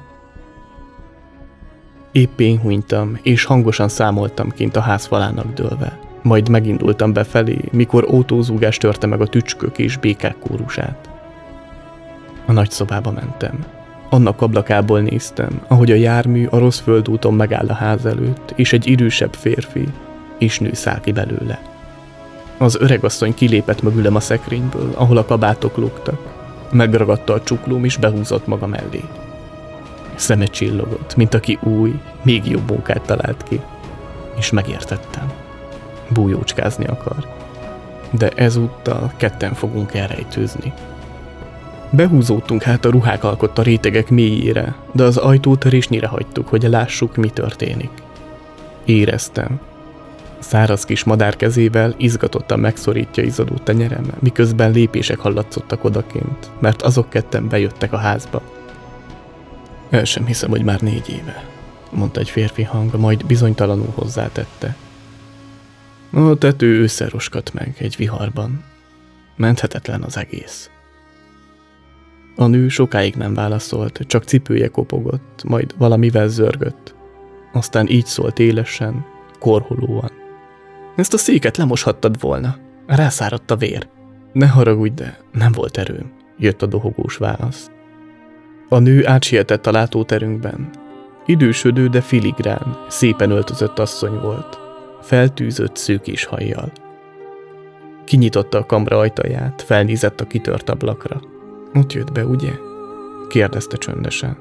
A: Épp én hunytam, és hangosan számoltam kint a ház falának dőlve. Majd megindultam befelé, mikor ótózúgás törte meg a tücskök és békák kórusát. A nagy szobába mentem. Annak ablakából néztem, ahogy a jármű a rossz földúton megáll a ház előtt, és egy idősebb férfi és nő száll ki belőle. Az öregasszony kilépett mögülem a szekrényből, ahol a kabátok lógtak. Megragadta a csuklóm és behúzott maga mellé. Szeme csillogott, mint aki új, még jobb munkát talált ki. És megértettem. Bújócskázni akar. De ezúttal ketten fogunk elrejtőzni. Behúzódtunk hát a ruhák alkotta rétegek mélyére, de az ajtótörésnyire hagytuk, hogy lássuk, mi történik. Éreztem. Száraz kis madár kezével izgatottan megszorítja izzadó tenyerem, miközben lépések hallatszottak odakint, mert azok ketten bejöttek a házba. El sem hiszem, hogy már négy éve, mondta egy férfi hang, majd bizonytalanul hozzátette. A tető ősszel roskadt meg egy viharban. Menthetetlen az egész. A nő sokáig nem válaszolt, csak cipője kopogott, majd valamivel zörgött. Aztán így szólt élesen, korholóan. Ezt a széket lemoshattad volna. Rászáradt a vér. Ne haragudj, de nem volt erőm, jött a dohogós válasz. A nő átsietett a látóterünkben. Idősödő, de filigrán, szépen öltözött asszony volt. Feltűzött szőkés hajjal. Kinyitotta a kamra ajtaját, felnézett a kitört ablakra. Ott jött be, ugye? Kérdezte csöndesen.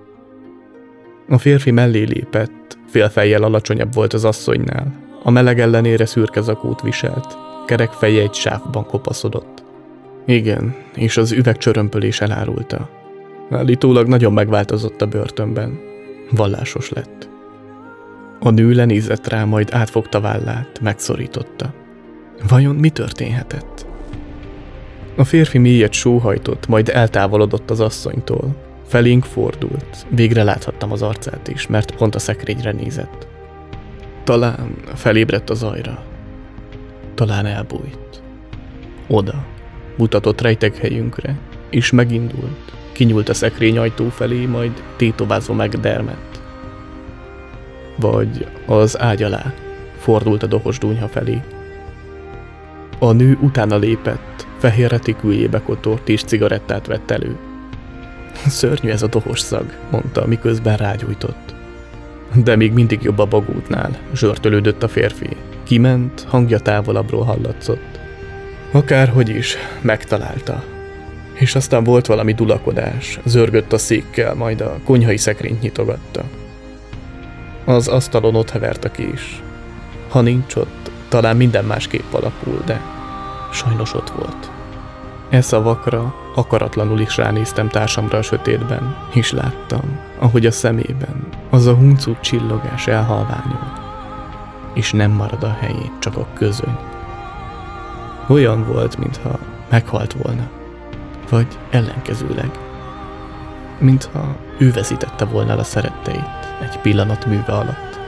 A: A férfi mellé lépett, félfejjel alacsonyabb volt az asszonynál. A meleg ellenére szürke zakót viselt, kerek feje egy sávban kopaszodott. Igen, és az üvegcsörömpölés elárulta. Állítólag nagyon megváltozott a börtönben. Vallásos lett. A nő lenézett rá, majd átfogta vállát, megszorította. Vajon mi történhetett? A férfi mélyet sóhajtott, majd eltávolodott az asszonytól. Felénk fordult, végre láthattam az arcát is, mert pont a szekrényre nézett. Talán felébredt a zajra. Talán elbújt. Oda, mutatott rejteghelyünkre, és megindult, kinyúlt a szekrény ajtó felé, majd tétovázva megdermedt. Vagy az ágy alá, fordult a dohos dúnyha felé. A nő utána lépett, fehér retiküljébe kotort és cigarettát vett elő. Szörnyű ez a dohos szag, mondta, miközben rágyújtott. De még mindig jobb a bagótnál, zsörtölődött a férfi. Kiment, hangja távolabbról hallatszott. Akárhogy is, megtalálta. És aztán volt valami dulakodás, zörgött a székkel, majd a konyhai szekrényt nyitogatta. Az asztalon ott hevert a kés. Ha nincs ott, talán minden másképp alakul, de sajnos ott volt. E szavakra akaratlanul is ránéztem társamra a sötétben, és láttam, ahogy a szemében az a huncut csillogás elhalványul, és nem marad a helyén, csak a közöny. Olyan volt, mintha meghalt volna, vagy ellenkezőleg, mintha ő veszítette volna el a szeretteit egy pillanat műve alatt.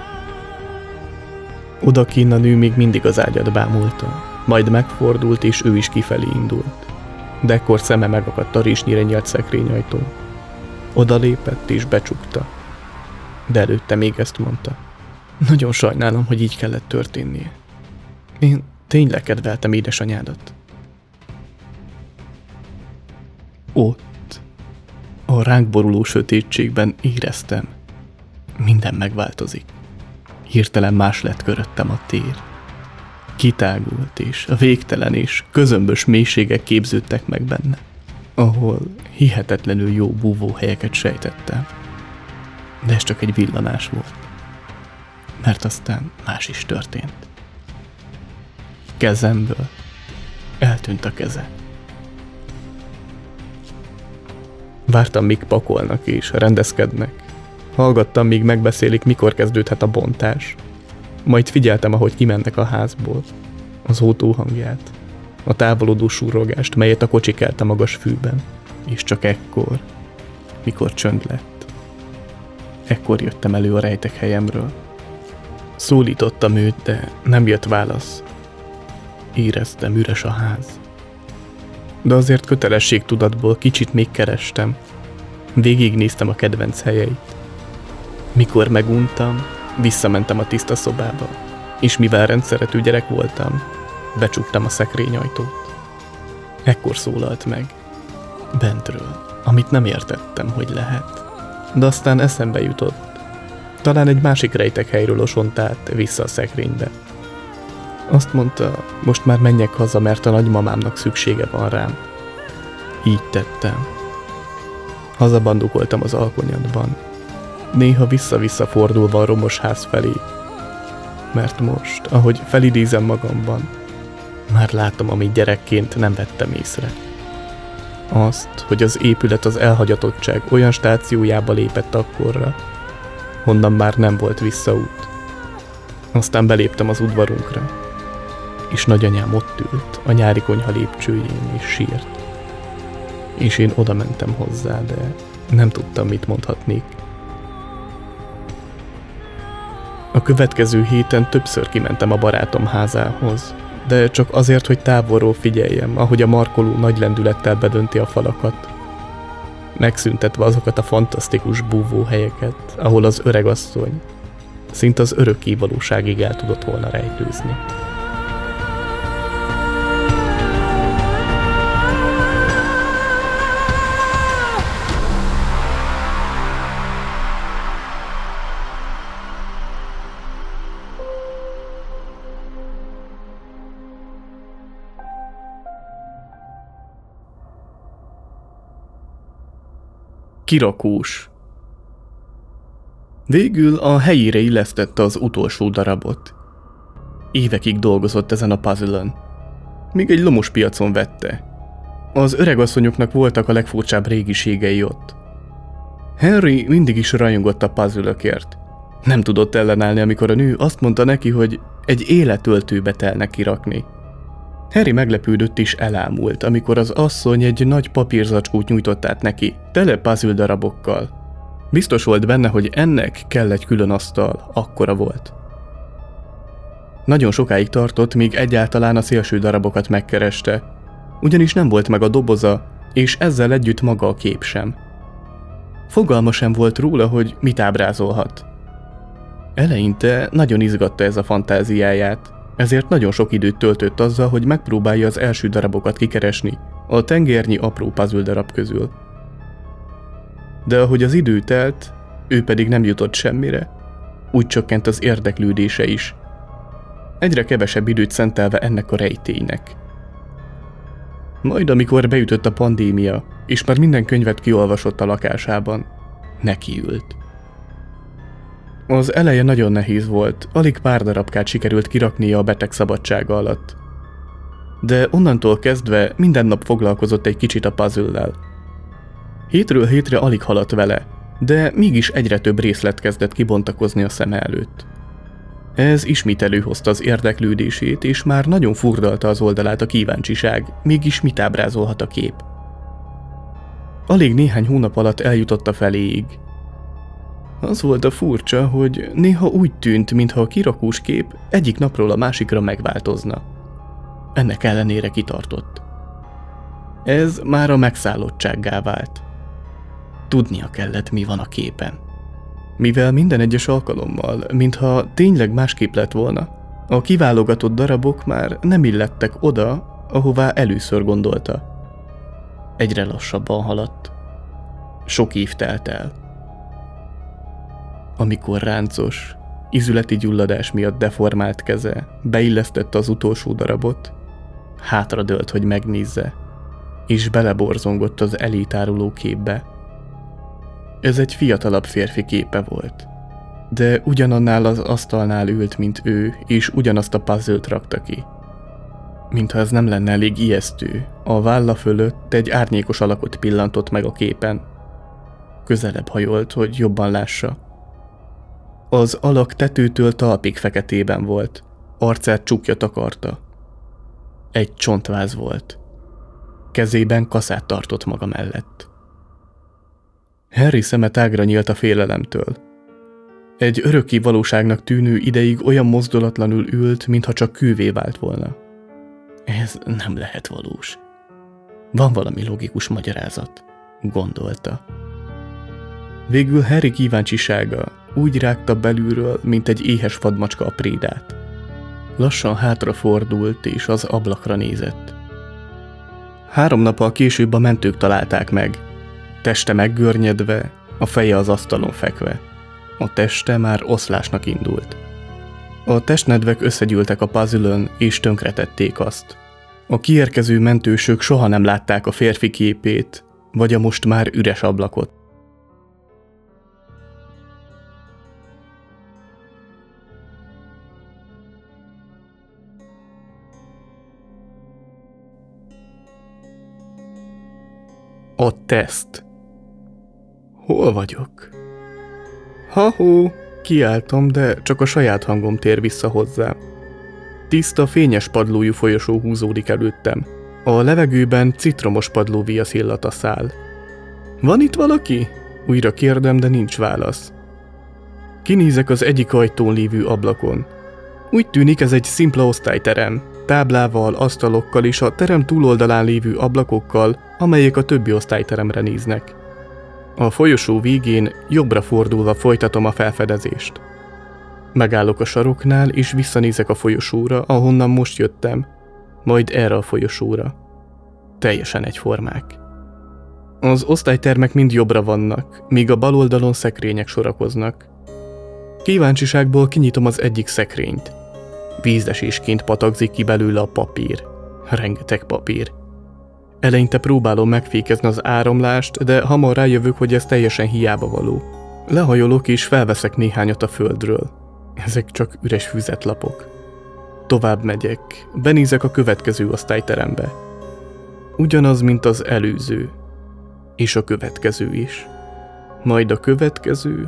A: Odakinn a nő még mindig az ágyat bámulta, majd megfordult, és ő is kifelé indult. De ekkor szeme megakadt a résnyire nyílt szekrényajtón. Oda lépett és becsukta. De előtte még ezt mondta. Nagyon sajnálom, hogy így kellett történnie. Én tényleg kedveltem édesanyádat. Ott, a ránk boruló sötétségben éreztem. Minden megváltozik. Hirtelen más lett köröttem a tér. Kitágult, és a végtelen és közömbös mélységek képződtek meg benne, ahol hihetetlenül jó búvóhelyeket sejtettem. De ez csak egy villanás volt, mert aztán más is történt. Kezemből eltűnt a keze. Vártam, míg pakolnak és rendezkednek. Hallgattam, míg megbeszélik, mikor kezdődhet a bontás. Majd figyeltem, ahogy kimennek a házból. Az autó hangját, a távolodó surrogást, melyet a kocsi kelt a magas fűben. És csak ekkor, mikor csönd lett. Ekkor jöttem elő a rejtek helyemről. Szólítottam őt, de nem jött válasz. Éreztem, üres a ház. De azért kötelességtudatból kicsit még kerestem. Végignéztem a kedvenc helyeit. Mikor meguntam, visszamentem a tiszta szobába, és mivel rendszeretű gyerek voltam, becsuktam a szekrényajtót. Ekkor szólalt meg. Bentről, amit nem értettem, hogy lehet. De aztán eszembe jutott. Talán egy másik rejtek helyről osont át vissza a szekrénybe. Azt mondta, most már menjek haza, mert a nagymamámnak szüksége van rám. Így tettem. Hazabandukoltam az alkonyatban, néha vissza-vissza fordulva a romos ház felé. Mert most, ahogy felidézem magamban, már látom, amit gyerekként nem vettem észre. Azt, hogy az épület az elhagyatottság olyan stációjába lépett akkorra, honnan már nem volt visszaút. Aztán beléptem az udvarunkra, és nagyanyám ott ült a nyári konyha lépcsőjén és sírt. És én oda mentem hozzá, de nem tudtam, mit mondhatnék. A következő héten többször kimentem a barátom házához, de csak azért, hogy távolról figyeljem, ahogy a markoló nagy lendülettel bedönti a falakat, megszüntetve azokat a fantasztikus búvóhelyeket, ahol az öregasszony szinte az örökké valóságig el tudott volna rejtőzni. Kirakós. Végül a helyére illesztette az utolsó darabot. Évekig dolgozott ezen a puzzle-ön. Még egy lomos piacon vette. Az öregasszonyoknak voltak a legfurcsább régiségei ott. Henry mindig is rajongott a puzzle-ökért. Nem tudott ellenállni, amikor a nő azt mondta neki, hogy egy életöltőbe telnek kirakni. Harry meglepődött és elámult, amikor az asszony egy nagy papírzacskót nyújtott át neki, tele puzzle darabokkal. Biztos volt benne, hogy ennek kell egy külön asztal, akkora volt. Nagyon sokáig tartott, míg egyáltalán a szélső darabokat megkereste, ugyanis nem volt meg a doboza, és ezzel együtt maga a kép sem. Fogalma sem volt róla, hogy mit ábrázolhat. Eleinte nagyon izgatta ez a fantáziáját, ezért nagyon sok időt töltött azzal, hogy megpróbálja az első darabokat kikeresni a tengernyi apró puzzle darab közül. De ahogy az idő telt, ő pedig nem jutott semmire, úgy csökkent az érdeklődése is. Egyre kevesebb időt szentelve ennek a rejtélynek. Majd amikor beütött a pandémia, és már minden könyvet kiolvasott a lakásában, nekiült. Az eleje nagyon nehéz volt, alig pár darabkát sikerült kiraknia a beteg szabadsága alatt. De onnantól kezdve minden nap foglalkozott egy kicsit a puzzle-lel. Hétről hétre alig haladt vele, de mégis egyre több részlet kezdett kibontakozni a szeme előtt. Ez ismét előhozta az érdeklődését, és már nagyon furdalta az oldalát a kíváncsiság, mégis mit ábrázolhat a kép. Alig néhány hónap alatt eljutott a feléig. Az volt a furcsa, hogy néha úgy tűnt, mintha a kirakós kép egyik napról a másikra megváltozna. Ennek ellenére kitartott. Ez már a megszállottsággá vált. Tudnia kellett, mi van a képen. Mivel minden egyes alkalommal, mintha tényleg másképp lett volna, a kiválogatott darabok már nem illettek oda, ahová először gondolta. Egyre lassabban haladt. Sok év telt el. Amikor ráncos, ízületi gyulladás miatt deformált keze beillesztette az utolsó darabot, hátradőlt, hogy megnézze, és beleborzongott az elé táruló képbe. Ez egy fiatalabb férfi képe volt, de ugyanannál az asztalnál ült, mint ő, és ugyanazt a puzzle-t rakta ki. Mintha ez nem lenne elég ijesztő, a válla fölött egy árnyékos alakot pillantott meg a képen, Közelebb hajolt, hogy jobban lássa. Az alak tetőtől talpig feketében volt, arcát csukja takarta. Egy csontváz volt. Kezében kaszát tartott maga mellett. Harry szeme tágra nyílt a félelemtől. Egy örökké valóságnak tűnő ideig olyan mozdulatlanul ült, mintha csak kővé vált volna. Ez nem lehet valós. Van valami logikus magyarázat, gondolta. Végül Harry kíváncsisága úgy rágta belülről, mint egy éhes vadmacska a prédát. Lassan hátrafordult és az ablakra nézett. Három nappal később a mentők találták meg, teste meggörnyedve, a feje az asztalon fekve. A teste már oszlásnak indult. A testnedvek összegyűltek a puzzle-ön és tönkretették azt. A kiérkező mentősök soha nem látták a férfi képét, vagy a most már üres ablakot. A teszt. Hol vagyok? Ha-hó, kiáltom, de csak a saját hangom tér vissza hozzám. Tiszta, fényes padlójú folyosó húzódik előttem. A levegőben citromos padlóviasz illata száll. Van itt valaki? Újra kérdem, de nincs válasz. Kinézek az egyik ajtón lévő ablakon. Úgy tűnik, ez egy szimpla osztályterem, táblával, asztalokkal és a terem túloldalán lévő ablakokkal, amelyek a többi osztályteremre néznek. A folyosó végén jobbra fordulva folytatom a felfedezést. Megállok a saroknál és visszanézek a folyosóra, ahonnan most jöttem, majd erre a folyosóra. Teljesen egyformák. Az osztálytermek mind jobbra vannak, míg a bal oldalon szekrények sorakoznak. Kíváncsiságból kinyitom az egyik szekrényt. Vízesésként patakzik ki belőle a papír. Rengeteg papír. Eleinte próbálom megfékezni az áramlást, de hamar rájövök, hogy ez teljesen hiába való. Lehajolok és felveszek néhányat a földről. Ezek csak üres füzetlapok. Tovább megyek, benézek a következő osztályterembe. Ugyanaz, mint az előző. És a következő is. Majd a következő,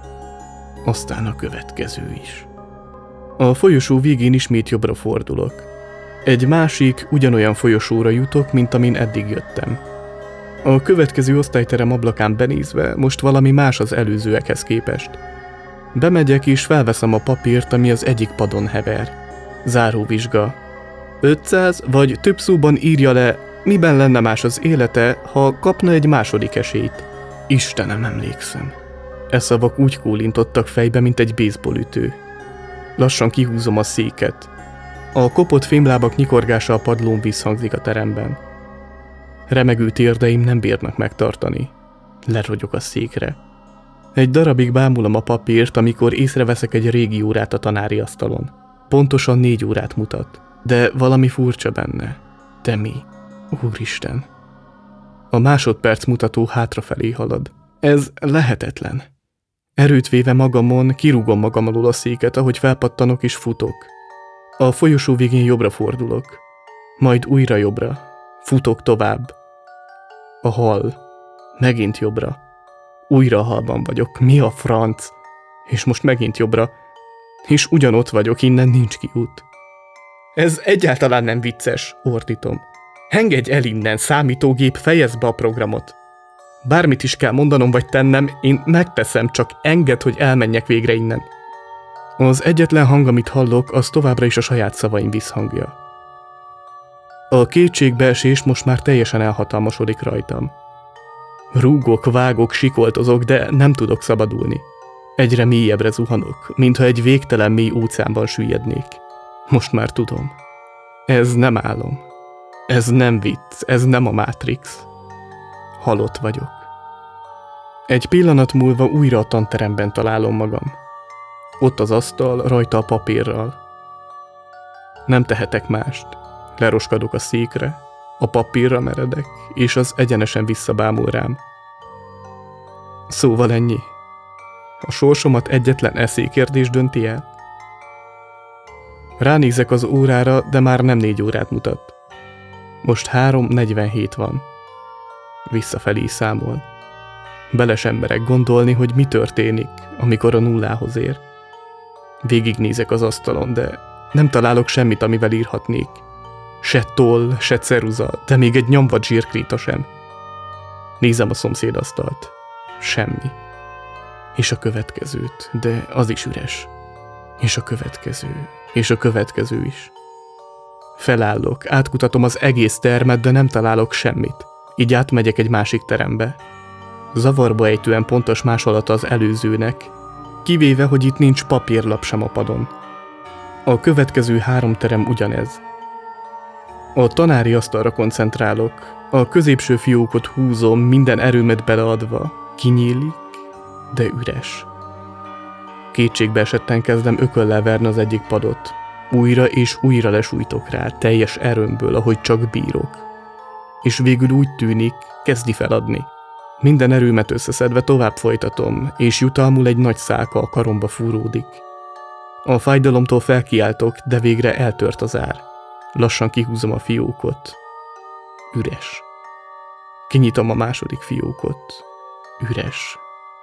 A: aztán a következő is. A folyosó végén ismét jobbra fordulok. Egy másik, ugyanolyan folyosóra jutok, mint amin eddig jöttem. A következő osztályterem ablakán benézve most valami más az előzőekhez képest. Bemegyek és felveszem a papírt, ami az egyik padon hever. Záróvizsga. ötszáz vagy több szóban írja le, miben lenne más az élete, ha kapna egy második esélyt. Istenem, emlékszem. E szavak úgy kólintottak fejbe, mint egy baseballütő. Lassan kihúzom a széket. A kopott fémlábak nyikorgása a padlón visszhangzik a teremben. Remegő térdeim nem bírnak megtartani. Lerogyok a székre. Egy darabig bámulom a papírt, amikor észreveszek egy régi órát a tanári asztalon. Pontosan négy órát mutat, de valami furcsa benne. De mi? Úristen! A másodperc mutató hátrafelé halad. Ez lehetetlen. Erőt véve magamon, kirúgom magam alól a széket, ahogy felpattanok és futok. A folyosó végén jobbra fordulok. Majd újra jobbra. Futok tovább. A hal. Megint jobbra. Újra a halban vagyok. Mi a franc? És most megint jobbra. És ugyanott vagyok, innen nincs kiút. Ez egyáltalán nem vicces, ordítom. Engedj el innen, számítógép, fejezd be a programot. Bármit is kell mondanom vagy tennem, én megteszem, csak engedd, hogy elmenjek végre innen. Az egyetlen hang, amit hallok, az továbbra is a saját szavaim visszhangja. A kétségbeesés most már teljesen elhatalmasodik rajtam. Rúgok, vágok, sikoltozok, de nem tudok szabadulni. Egyre mélyebbre zuhanok, mintha egy végtelen mély óceánban süllyednék. Most már tudom. Ez nem álom. Ez nem vicc, ez nem a Matrix. Halott vagyok. Egy pillanat múlva újra a tanteremben találom magam. Ott az asztal, rajta a papírral. Nem tehetek mást. Leroskadok a székre, a papírra meredek, és az egyenesen visszabámul rám. Szóval ennyi. A sorsomat egyetlen eszélykérdés dönti el. Ránézek az órára, de már nem négy órát mutat. Most három negyvenhét van. Visszafelé számol. Bele sem merek gondolni, hogy mi történik, amikor a nullához ér. Végignézek az asztalon, de nem találok semmit, amivel írhatnék. Se toll, se ceruza, de még egy nyomvat zsírkríta sem. Nézem a szomszédasztalt. Semmi. És a következőt, de az is üres. És a következő, és a következő is. Felállok, átkutatom az egész termet, de nem találok semmit. Így átmegyek egy másik terembe. Zavarba ejtően pontos másolata az előzőnek, kivéve, hogy itt nincs papírlap sem a padon. A következő három terem ugyanez. A tanári asztalra koncentrálok, a középső fiókot húzom, minden erőmet beleadva, kinyílik, de üres. Kétségbe esetten kezdem ököllel verni az egyik padot. Újra és újra lesújtok rá, teljes erőmből, ahogy csak bírok. És végül úgy tűnik, kezdi feladni. Minden erőmet összeszedve tovább folytatom, és jutalmul egy nagy szálka a karomba fúródik. A fájdalomtól felkiáltok, de végre eltört az ár. Lassan kihúzom a fiókot. Üres. Kinyitom a második fiókot. Üres.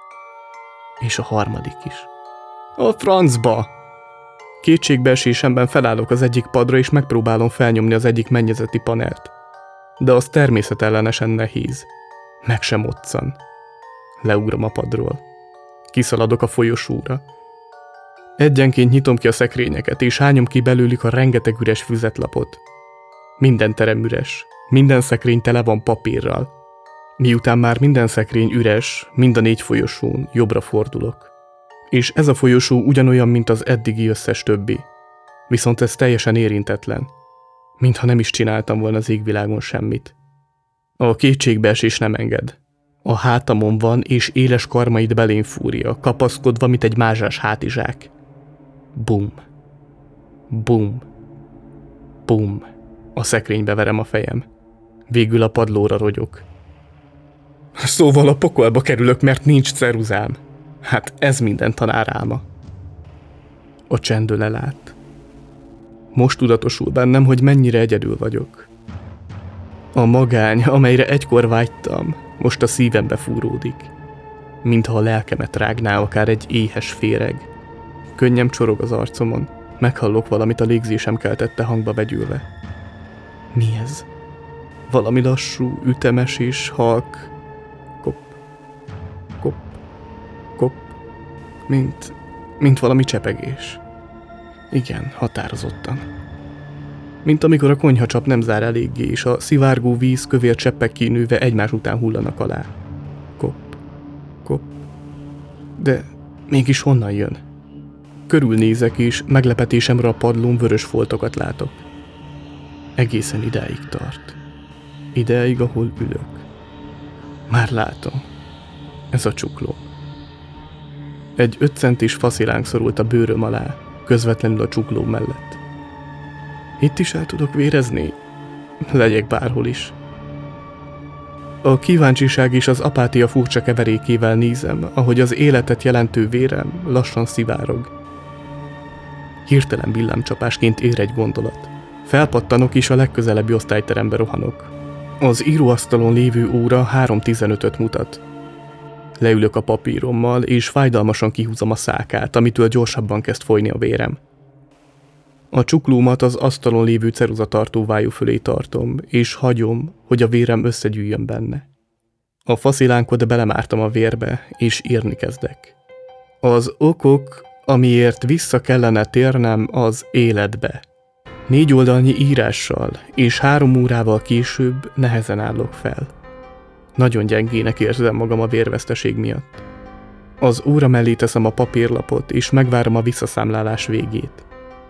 A: És a harmadik is. A francba! Kétségbeesésemben felállok az egyik padra, és megpróbálom felnyomni az egyik mennyezeti panelt. De az természetellenesen nehéz. Meg sem moccan. Leugrom a padról. Kiszaladok a folyosóra. Egyenként nyitom ki a szekrényeket, és hányom ki belőlük a rengeteg üres füzetlapot. Minden terem üres. Minden szekrény tele van papírral. Miután már minden szekrény üres, mind a négy folyosón jobbra fordulok. És ez a folyosó ugyanolyan, mint az eddigi összes többi. Viszont ez teljesen érintetlen. Mintha nem is csináltam volna az égvilágon semmit. A kétségbeesés nem enged. A hátamon van, és éles karmait belém fúrja, kapaszkodva, mint egy mázsás hátizsák. Bum. Bum. Bum. A szekrénybe verem a fejem. Végül a padlóra rogyok. Szóval a pokolba kerülök, mert nincs ceruzám. Hát ez minden tanár álma. A csend ölel át. Most tudatosul bennem, hogy mennyire egyedül vagyok. A magány, amelyre egykor vágytam, most a szívembe fúródik. Mintha a lelkemet rágná akár egy éhes féreg. Könnyem csorog az arcomon, meghallok valamit a légzésem keltette hangba vegyülve. Mi ez? Valami lassú, ütemes és halk. Kop, kop, kop, mint, mint valami csepegés. Igen, határozottan. Mint amikor a konyhacsap nem zár eléggé, és a szivárgó víz kövér cseppek kinőve egymás után hullanak alá. Kop, kop. De mégis honnan jön? Körülnézek, és meglepetésemre a padlón vörös foltokat látok. Egészen idáig tart. Idáig, ahol ülök. Már látom. Ez a csukló. Egy öt centis faszilánk szorult a bőröm alá, közvetlenül a csukló mellett. Itt is el tudok vérezni? Legyek bárhol is. A kíváncsiság és az apátia furcsa keverékével nézem, ahogy az életet jelentő vérem lassan szivárog. Hirtelen villámcsapásként ér egy gondolat. Felpattanok és a legközelebbi osztályterembe rohanok. Az íróasztalon lévő óra három tizenötöt mutat. Leülök a papírommal, és fájdalmasan kihúzom a szálkát, amitől gyorsabban kezd folyni a vérem. A csuklómat az asztalon lévő ceruzatartó vájú fölé tartom, és hagyom, hogy a vérem összegyűjjön benne. A faszilánkot belemártam a vérbe, és írni kezdek. Az okok, amiért vissza kellene térnem az életbe. Négy oldalnyi írással, és három órával később nehezen állok fel. Nagyon gyengének érzem magam a vérveszteség miatt. Az óra mellé teszem a papírlapot, és megvárom a visszaszámlálás végét.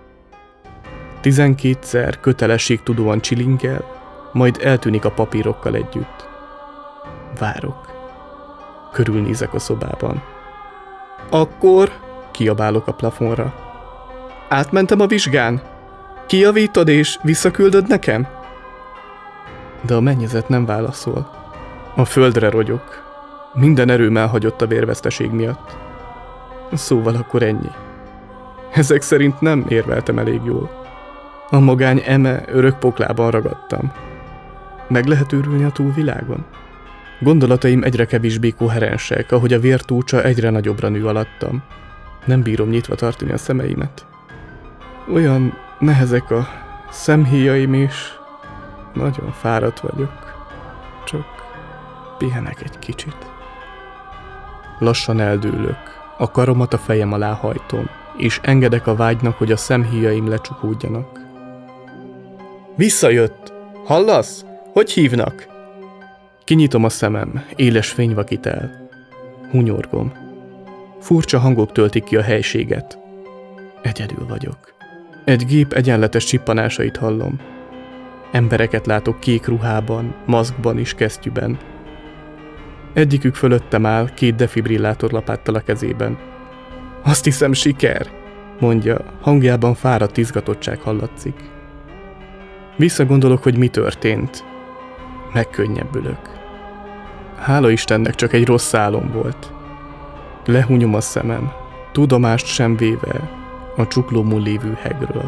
A: Tizenkétszer kötelességtudóan csilingel, majd eltűnik a papírokkal együtt. Várok. Körülnézek a szobában. Akkor, kiabálok a plafonra. Átmentem a vizsgán. Kijavítod és visszaküldöd nekem? De a mennyezet nem válaszol. A földre rogyok. Minden erőm elhagyott a vérveszteség miatt. Szóval akkor ennyi. Ezek szerint nem érveltem elég jól. A magány eme örök poklában ragadtam. Meg lehet őrülni a túlvilágon? Gondolataim egyre kevésbé koherensek, ahogy a vértócsa egyre nagyobbra nő alattam. Nem bírom nyitva tartani a szemeimet. Olyan nehezek a szemhéjaim is. Nagyon fáradt vagyok. Csak pihenek egy kicsit. Lassan eldőlök. A karomat a fejem alá hajtom, és engedek a vágynak, hogy a szemhéjaim lecsukódjanak. Visszajött! Hallasz? Hogy hívnak? Kinyitom a szemem, éles fény vakít el. Hunyorgom. Furcsa hangok töltik ki a helységet. Egyedül vagyok. Egy gép egyenletes csippanásait hallom. Embereket látok kék ruhában, maszkban és kesztyűben. Egyikük fölöttem áll, két defibrillátor lapáttal a kezében. Azt hiszem, siker, mondja, hangjában fáradt izgatottság hallatszik. Visszagondolok, hogy mi történt. Megkönnyebbülök. Hála Istennek, csak egy rossz álom volt. Lehúnyom a szemem, tudomást sem véve a csuklómon lévő hegről.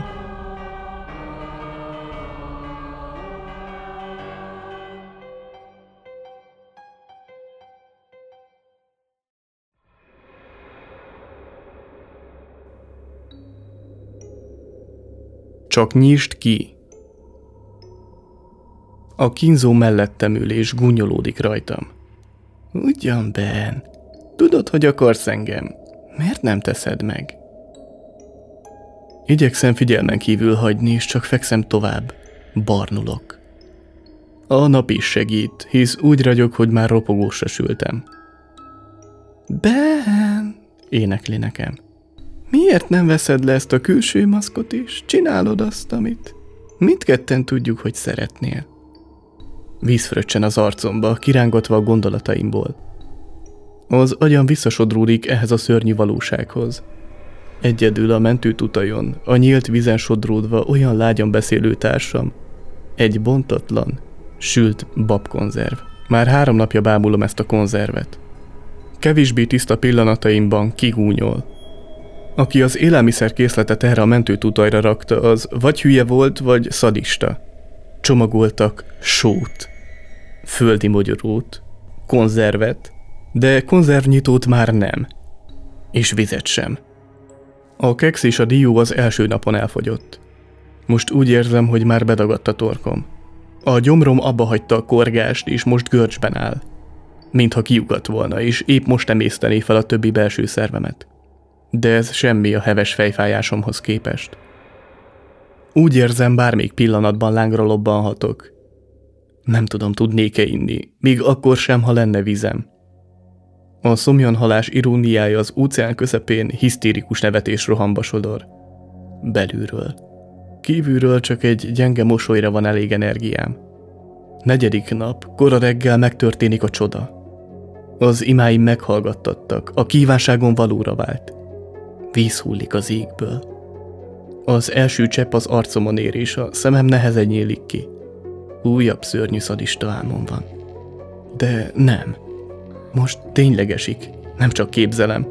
A: Csak nyisd ki! A kínzó mellettem ül és gúnyolódik rajtam. Ugyan, Ben, tudod, hogy akarsz engem. Miért nem teszed meg? Igyekszem figyelmen kívül hagyni, és csak fekszem tovább. Barnulok. A nap is segít, hisz úgy ragyog, hogy már ropogósra sültem. Ben, énekli nekem. Miért nem veszed le ezt a külső maszkot is? Csinálod azt, amit mindketten tudjuk, hogy szeretnél. Víz fröccsen az arcomba, kirángatva a gondolataimból. Az agyam visszasodródik ehhez a szörnyű valósághoz. Egyedül a mentőtutajon, a nyílt vízen sodródva olyan lágyan beszélő társam. Egy bontatlan, sült babkonzerv. Már három napja bámulom ezt a konzervet. Kevésbé tiszta pillanataimban kigúnyol. Aki az élelmiszerkészletet erre a mentőtutajra rakta, az vagy hülye volt, vagy szadista. Csomagoltak sót, földi mogyorót, konzervet, de konzervnyitót már nem. És vizet sem. A keksz és a dió az első napon elfogyott. Most úgy érzem, hogy már bedagadt a torkom. A gyomrom abba hagyta a korgást, és most görcsben áll. Mintha kiugadt volna, és épp most emésztené fel a többi belső szervemet. De ez semmi a heves fejfájásomhoz képest. Úgy érzem, bármelyik pillanatban lángra lobbanhatok. Nem tudom, tudnék-e inni, még akkor sem, ha lenne vízem. A szomjanhalás iróniája az óceán közepén hisztérikus nevetés rohamba sodor. Belülről. Kívülről csak egy gyenge mosolyra van elég energiám. Negyedik nap, kora reggel megtörténik a csoda. Az imáim meghallgattattak, a kívánságom valóra vált. Víz hullik az égből. Az első csepp az arcomon ér, és a szemem nehezen nyílik ki. Újabb szörnyű szadista álmom van. De nem. Most tényleg esik, nem csak képzelem.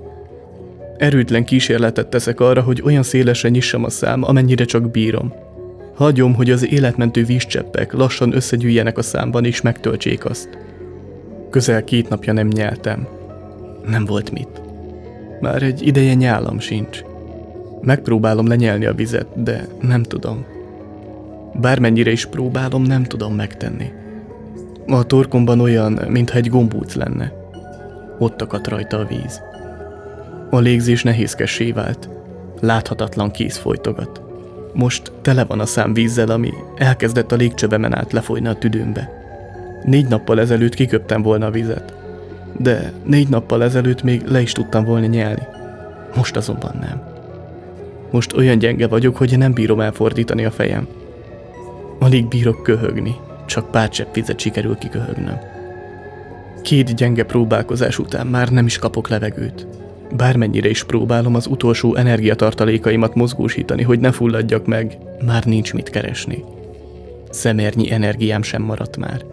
A: Erőtlen kísérletet teszek arra, hogy olyan szélesre nyissam a szám, amennyire csak bírom. Hagyom, hogy az életmentő vízcseppek lassan összegyűjjenek a számban, és megtöltsék azt. Közel két napja nem nyeltem. Nem volt mit. Már egy ideje nyálam sincs. Megpróbálom lenyelni a vizet, de nem tudom. Bármennyire is próbálom, nem tudom megtenni. A torkomban olyan, mintha egy gombóc lenne. Ott akadt rajta a víz. A légzés nehézkessé vált. Láthatatlan kéz folytogat. Most tele van a szám vízzel, ami elkezdett a légcsövemen át lefolyni a tüdőmbe. Négy nappal ezelőtt kiköptem volna a vizet. De négy nappal ezelőtt még le is tudtam volna nyelni. Most azonban nem. Most olyan gyenge vagyok, hogy nem bírom elfordítani a fejem. Alig bírok köhögni, csak pár csepp vizet sikerül kiköhögnöm. Két gyenge próbálkozás után már nem is kapok levegőt. Bármennyire is próbálom az utolsó energiatartalékaimat mozgósítani, hogy ne fulladjak meg, már nincs mit keresni. Szemernyi energiám sem maradt már.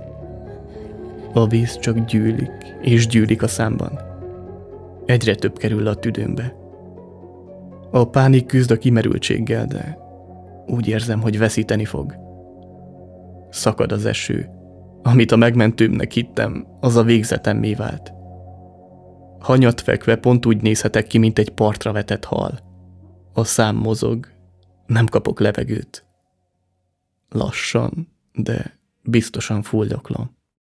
A: A víz csak gyűlik, és gyűlik a számban. Egyre több kerül a tüdőmbe. A pánik küzd a kimerültséggel, de úgy érzem, hogy veszíteni fog. Szakad az eső. Amit a megmentőmnek hittem, az a végzetemmé vált. Hanyat fekve pont úgy nézhetek ki, mint egy partra vetett hal. A szám mozog, nem kapok levegőt. Lassan, de biztosan fullaklom.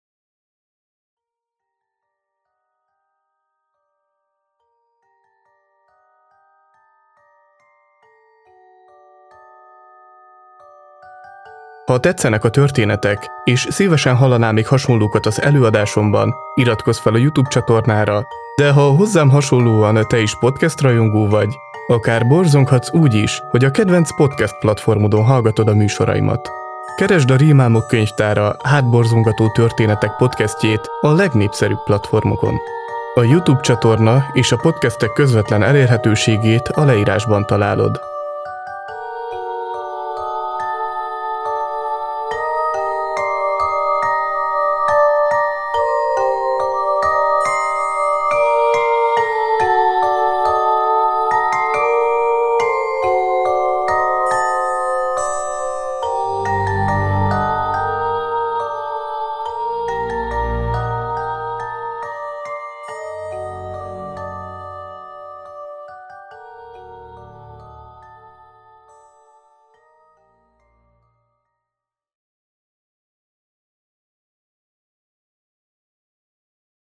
A: Ha tetszenek a történetek, és szívesen hallanál még hasonlókat az előadásomban, iratkozz fel a YouTube csatornára, de ha hozzám hasonlóan te is podcast rajongó vagy, akár borzonghatsz úgy is, hogy a kedvenc podcast platformodon hallgatod a műsoraimat. Keresd a Rémálmok könyvtára hátborzongató történetek podcastjét a legnépszerűbb platformokon. A YouTube csatorna és a podcastek közvetlen elérhetőségét a leírásban találod.